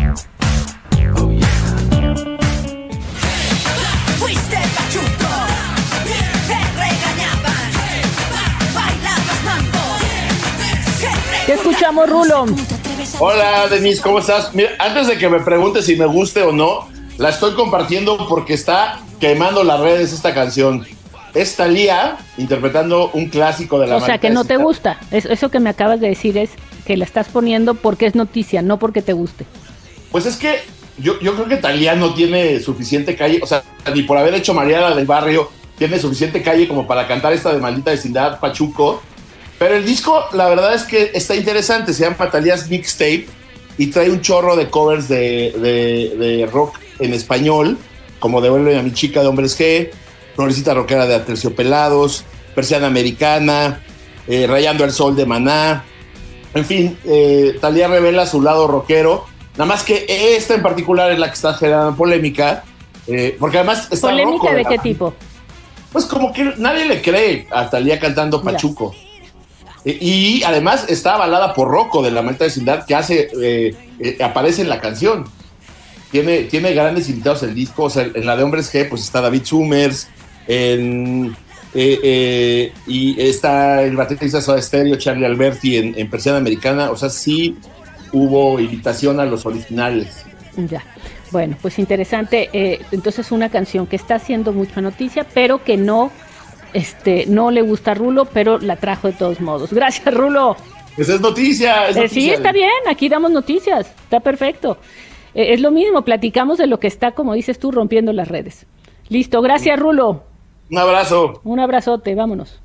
Te escuchamos, Rulo. Hola, Denise, ¿cómo estás? Mira, antes de que me preguntes si me guste o no, la estoy compartiendo porque está quemando las redes esta canción. Es Thalía interpretando un clásico de la O sea, que no te gusta. Eso que me acabas de decir es que la estás poniendo porque es noticia, no porque te guste. Pues es que yo, yo creo que Thalía no tiene suficiente calle, o sea, ni por haber hecho Mariana del Barrio, tiene suficiente calle como para cantar esta de Maldita Vecindad, Pachuco. Pero el disco, la verdad es que está interesante, se llama Thalía's Mixtape y trae un chorro de covers de, de, de rock en español, como Devuelve a mi chica de Hombres G, Florecita Rockera de Aterciopelados, Persiana Americana, eh, Rayando el Sol de Maná. En fin, eh, Thalía revela su lado rockero, nada más que esta en particular es la que está generando polémica, eh, porque además está ¿Polémica de la, qué tipo? Pues como que nadie le cree a Thalía cantando Pachuco. Ya. Y además está avalada por Rocco de la Maldita Vecindad, que hace eh, eh, aparece en la canción. Tiene, tiene grandes invitados el disco. O sea, en la de Hombres G pues está David Summers, en, eh, eh, y está el baterista Soda Stereo, Charlie Alberti en, en Persiana Americana. O sea, sí hubo invitación a los originales. Ya, bueno, pues interesante. Eh, entonces una canción que está haciendo mucha noticia, pero que no... Este, no le gusta a Rulo, pero la trajo de todos modos. Gracias, Rulo. Esa es noticia. Es eh, noticia. Sí, está bien, aquí damos noticias, está perfecto. Eh, es lo mismo, platicamos de lo que está, como dices tú, rompiendo las redes. Listo, gracias, Rulo. Un abrazo. Un abrazote, vámonos.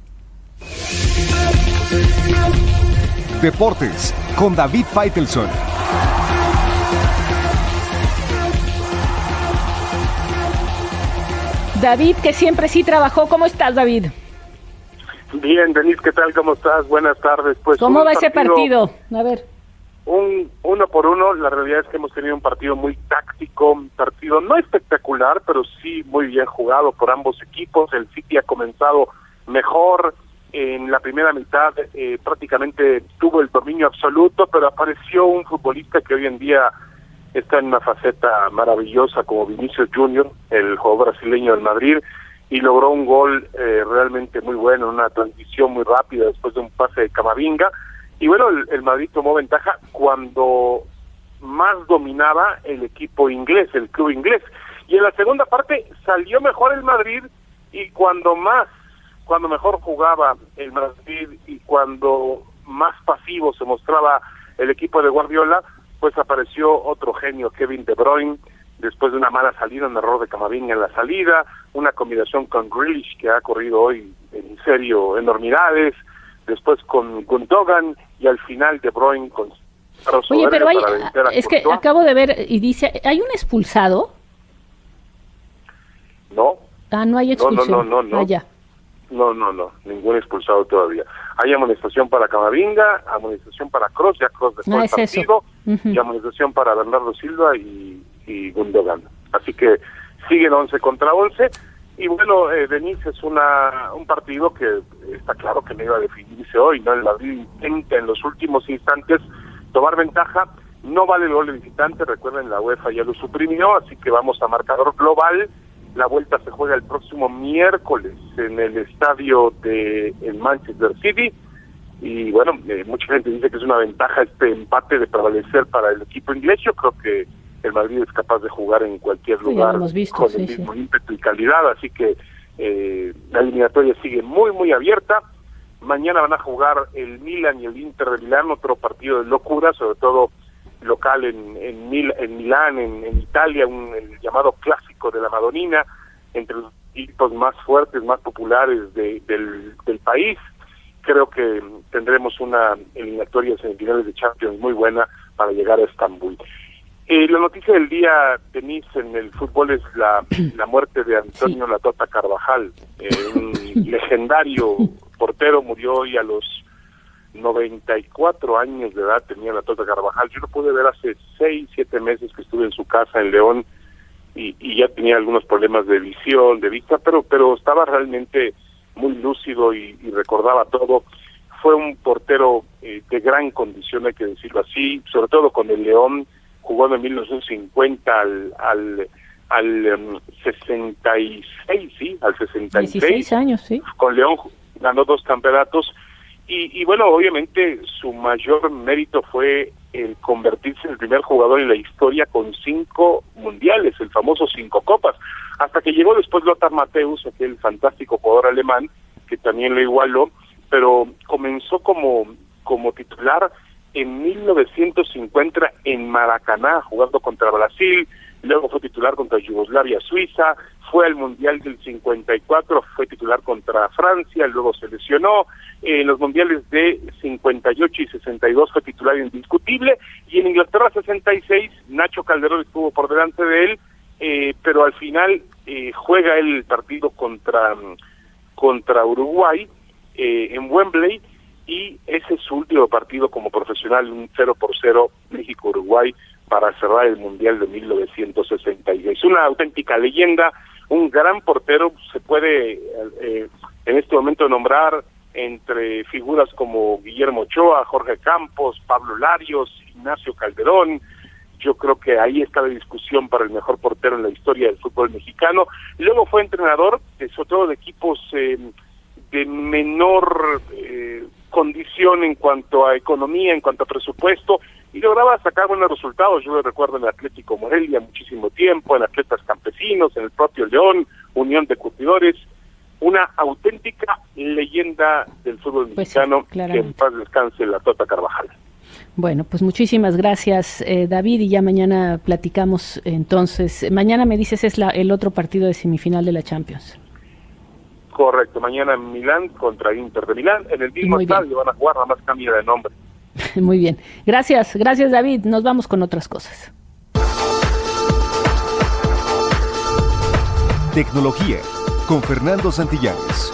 Deportes, con David Faitelson. David, que siempre sí trabajó. ¿Cómo estás, David? Bien, Denise, ¿qué tal? ¿Cómo estás? Buenas tardes. Pues ¿Cómo va ese partido? A ver. Un uno por uno, la realidad es que hemos tenido un partido muy táctico, un partido no espectacular, pero sí muy bien jugado por ambos equipos. El City ha comenzado mejor, en la primera mitad eh, prácticamente tuvo el dominio absoluto, pero apareció un futbolista que hoy en día está en una faceta maravillosa como Vinicius Junior, el jugador brasileño del Madrid, y logró un gol eh, realmente muy bueno, una transición muy rápida después de un pase de Camavinga. Y bueno, el, el Madrid tomó ventaja cuando más dominaba el equipo inglés, el club inglés. Y en la segunda parte salió mejor el Madrid, y cuando más, cuando mejor jugaba el Madrid y cuando más pasivo se mostraba el equipo de Guardiola, pues apareció otro genio, Kevin De Bruyne, después de una mala salida, un error de Camavinga en la salida, una combinación con Grealish, que ha corrido hoy en serio enormidades, después con Gundogan, y al final De Bruyne con... Oye, pero hay, es que acabo de ver, y dice, ¿hay un expulsado? No. Ah, no hay expulsión. No, no, no, no. Ah, ya. No, no, no, ningún expulsado todavía. Hay amonestación para Camavinga, amonestación para Kroos, ya Kroos dejó No, el es eso. partido, Ujú. y amonestación para Bernardo Silva y, y Gundogan. Así que siguen once contra once. Y bueno, eh, Denise, es una un partido que está claro que no iba a definirse hoy, ¿no? El Madrid intenta en los últimos instantes tomar ventaja. No vale el gol de visitante, recuerden, la UEFA ya lo suprimió, así que vamos a marcador global. La vuelta se juega el próximo miércoles en el estadio de el Manchester City. Y bueno, eh, mucha gente dice que es una ventaja este empate de prevalecer para el equipo inglés. Yo creo que el Madrid es capaz de jugar en cualquier Sí, ya lo lugar hemos visto, con sí, el mismo sí. ímpetu y calidad, así que eh, la eliminatoria sigue muy, muy abierta. Mañana van a jugar el Milan y el Inter de Milán, otro partido de locura, sobre todo local en en, Mil, en Milán, en, en Italia, un el llamado clásico de la Madonina, entre los equipos más fuertes, más populares de, del, del país. Creo que tendremos una eliminatoria semifinales de Champions muy buena para llegar a Estambul. Eh, la noticia del día, Denise, en el fútbol es la, la muerte de Antonio sí. La Tota Carvajal, eh, un legendario portero, murió hoy a los noventa y cuatro años de edad, tenía La Tota Carvajal. Yo lo pude ver hace seis, siete meses que estuve en su casa en León y, y ya tenía algunos problemas de visión, de vista, pero pero estaba realmente muy lúcido y, y recordaba todo. Fue un portero eh, de gran condición, hay que decirlo así, sobre todo con el León. Jugó de mil novecientos cincuenta al al al um, sesenta y seis, sí, al sesenta y seis. dieciséis años, sí. Con León ganó dos campeonatos y, y bueno, obviamente su mayor mérito fue el convertirse en el primer jugador en la historia con cinco mundiales, el famoso cinco copas, hasta que llegó después Lothar Matthäus, aquel fantástico jugador alemán que también lo igualó, pero comenzó como como titular en mil novecientos cincuenta en Maracaná, jugando contra Brasil, luego fue titular contra Yugoslavia, Suiza, fue al Mundial del cincuenta y cuatro, fue titular contra Francia, luego se lesionó, en los Mundiales de cincuenta y ocho y sesenta y dos fue titular indiscutible, y en Inglaterra sesenta y seis, Nacho Calderón estuvo por delante de él, eh, pero al final eh, juega el partido contra, contra Uruguay eh, en Wembley, y ese es su último partido como profesional, un cero por cero México-Uruguay para cerrar el Mundial de mil novecientos sesenta y seis. Una auténtica leyenda, un gran portero, se puede eh, en este momento nombrar entre figuras como Guillermo Ochoa, Jorge Campos, Pablo Larios, Ignacio Calderón. Yo creo que ahí está la discusión para el mejor portero en la historia del fútbol mexicano. Luego fue entrenador, eh, sobre todo de equipos eh, de menor eh, condición en cuanto a economía, en cuanto a presupuesto, y lograba sacar buenos resultados. Yo lo recuerdo en el Atlético Morelia muchísimo tiempo, en Atletas Campesinos, en el propio León, Unión de Curtidores, una auténtica leyenda del fútbol pues mexicano, sí, que en paz descanse La Tota Carvajal. Bueno, pues muchísimas gracias, eh, David, y ya mañana platicamos. Entonces, mañana me dices es la, el otro partido de semifinal de la Champions. Correcto, mañana en Milán contra Inter de Milán, en el mismo estadio van a jugar, nada más cambia de nombre. Muy bien, gracias, gracias David, nos vamos con otras cosas. Tecnología, con Fernando Santillanes.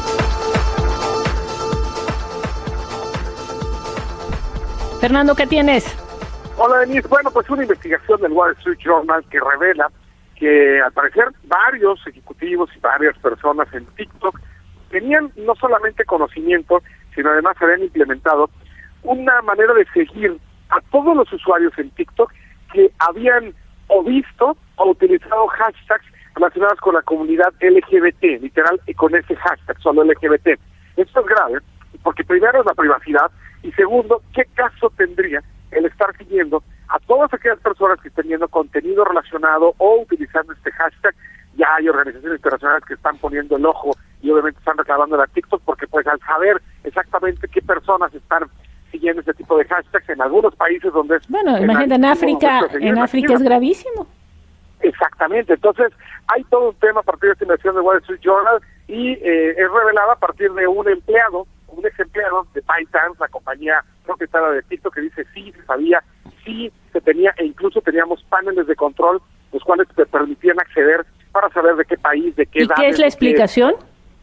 Fernando, ¿qué tienes? Hola, Denise. Bueno, pues una investigación del Wall Street Journal que revela que al parecer varios ejecutivos y varias personas en TikTok tenían no solamente conocimiento, sino además habían implementado una manera de seguir a todos los usuarios en TikTok que habían o visto o utilizado hashtags relacionados con la comunidad L G B T, literal, y con ese hashtag, solo L G B T. Esto es grave, porque primero es la privacidad, y segundo, ¿qué caso tendría el estar siguiendo a todas aquellas personas que estén viendo contenido relacionado o utilizando este hashtag? Ya hay organizaciones internacionales que están poniendo el ojo y obviamente están reclamando a TikTok, porque pues al saber exactamente qué personas están siguiendo este tipo de hashtags en algunos países donde es... Bueno, imagínate, en África, en África es gravísimo. Exactamente, entonces hay todo un tema a partir de esta investigación de Wall Street Journal y eh, es revelada a partir de un empleado, un ex empleado de ByteDance, la compañía propietaria de TikTok, que dice sí, se sabía, sí se tenía, e incluso teníamos paneles de control, los cuales te permitían acceder para saber de qué país, de qué ¿Y edad. qué es la explicación?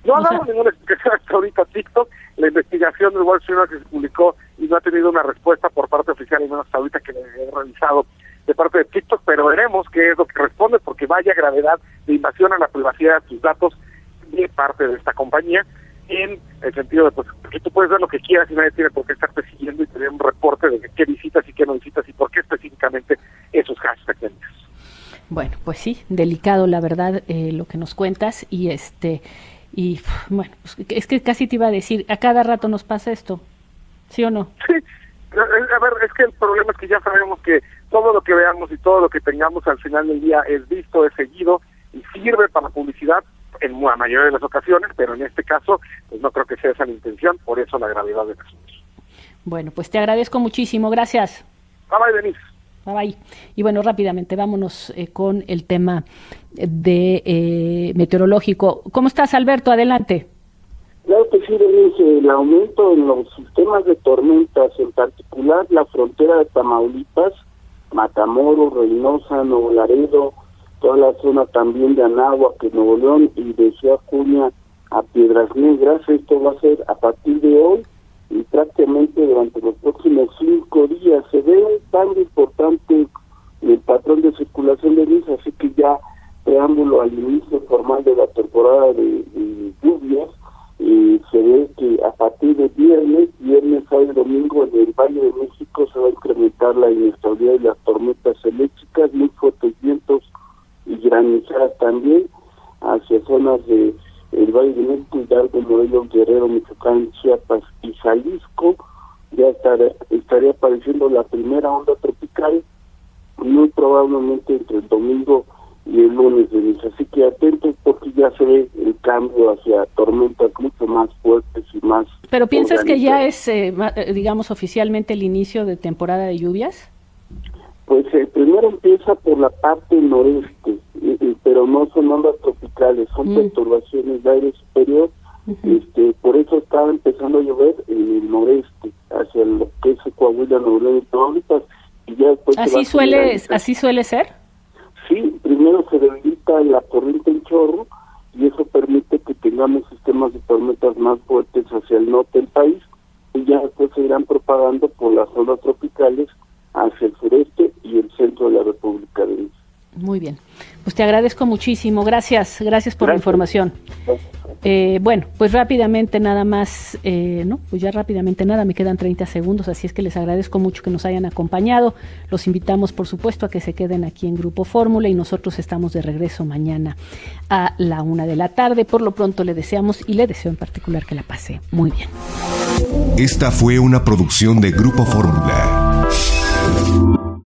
No ha O dado sea- ninguna explicación hasta ahorita TikTok. La investigación del Wall Street Journal que se publicó y no ha tenido una respuesta por parte oficial, y menos hasta ahorita que he revisado de parte de TikTok, pero veremos qué es lo que responde, porque vaya gravedad de invasión a la privacidad de tus datos de parte de esta compañía, en el sentido de pues que tú puedes ver lo que quieras y nadie tiene por qué estarte siguiendo y tener un reporte de qué visitas y qué no visitas y por qué específicamente esos hashtags tienes. Bueno, pues sí, delicado la verdad eh, lo que nos cuentas y este y bueno, pues, es que casi te iba a decir, a cada rato nos pasa esto, ¿sí o no? Sí, a ver, es que el problema es que ya sabemos que todo lo que veamos y todo lo que tengamos al final del día es visto, es seguido y sirve para publicidad en la mayoría de las ocasiones, pero en este caso pues no creo que sea esa la intención, por eso la gravedad del asunto. Bueno, pues te agradezco muchísimo, gracias. Bye bye, Denise. Bye bye. Y bueno, rápidamente vámonos eh, con el tema de eh, meteorológico. ¿Cómo estás, Alberto? Adelante. Claro que sí, Denise, el aumento en los sistemas de tormentas, en particular la frontera de Tamaulipas, Matamoros, Reynosa, Nuevo Laredo, toda la zona también de Anáhuac, Nuevo León y de Ciudad Acuña a Piedras Negras. Esto va a ser a partir de hoy y prácticamente durante los próximos cinco días. Se ve un cambio importante en el patrón de circulación de luz, así que ya preámbulo al inicio formal de la temporada de, de lluvias. Y se ve que a partir de viernes, viernes, sábado y domingo en el Valle de México se va a incrementar la inestabilidad y las tormentas eléctricas, muy fuertes vientos y granizadas también hacia zonas de el Valle de México, Hidalgo, Morelos, Guerrero, Michoacán, Chiapas y Jalisco. Ya estará, estaría apareciendo la primera onda tropical, muy probablemente entre el domingo y el lunes, Denise. Así que atentos porque ya se ve el cambio hacia tormentas mucho más fuertes y más... ¿Pero piensas que ya organizadas. es, eh, ma- eh, digamos, oficialmente el inicio de temporada de lluvias? Pues eh, primero empieza por la parte noreste, eh, eh, pero no son ondas tropicales, son Mm. perturbaciones de aire superior. este Por eso está empezando a llover en el noreste, hacia lo que es Coahuila, Nuevo León y Tamaulipas, y ya después se va ¿Así a suele, generalizar. así suele ser? Sí, primero se debilita la corriente en chorro y eso permite que tengamos sistemas de tormentas más fuertes hacia el norte del país y ya después se irán propagando por las zonas tropicales hacia el sureste y el centro de la República de México. Muy bien. Pues te agradezco muchísimo. Gracias, gracias por la Gracias. información. Eh, bueno, pues rápidamente nada más, eh, no, pues ya rápidamente nada, me quedan treinta segundos, así es que les agradezco mucho que nos hayan acompañado. Los invitamos, por supuesto, a que se queden aquí en Grupo Fórmula y nosotros estamos de regreso mañana a la una de la tarde. Por lo pronto le deseamos y le deseo en particular que la pase muy bien. Esta fue una producción de Grupo Fórmula.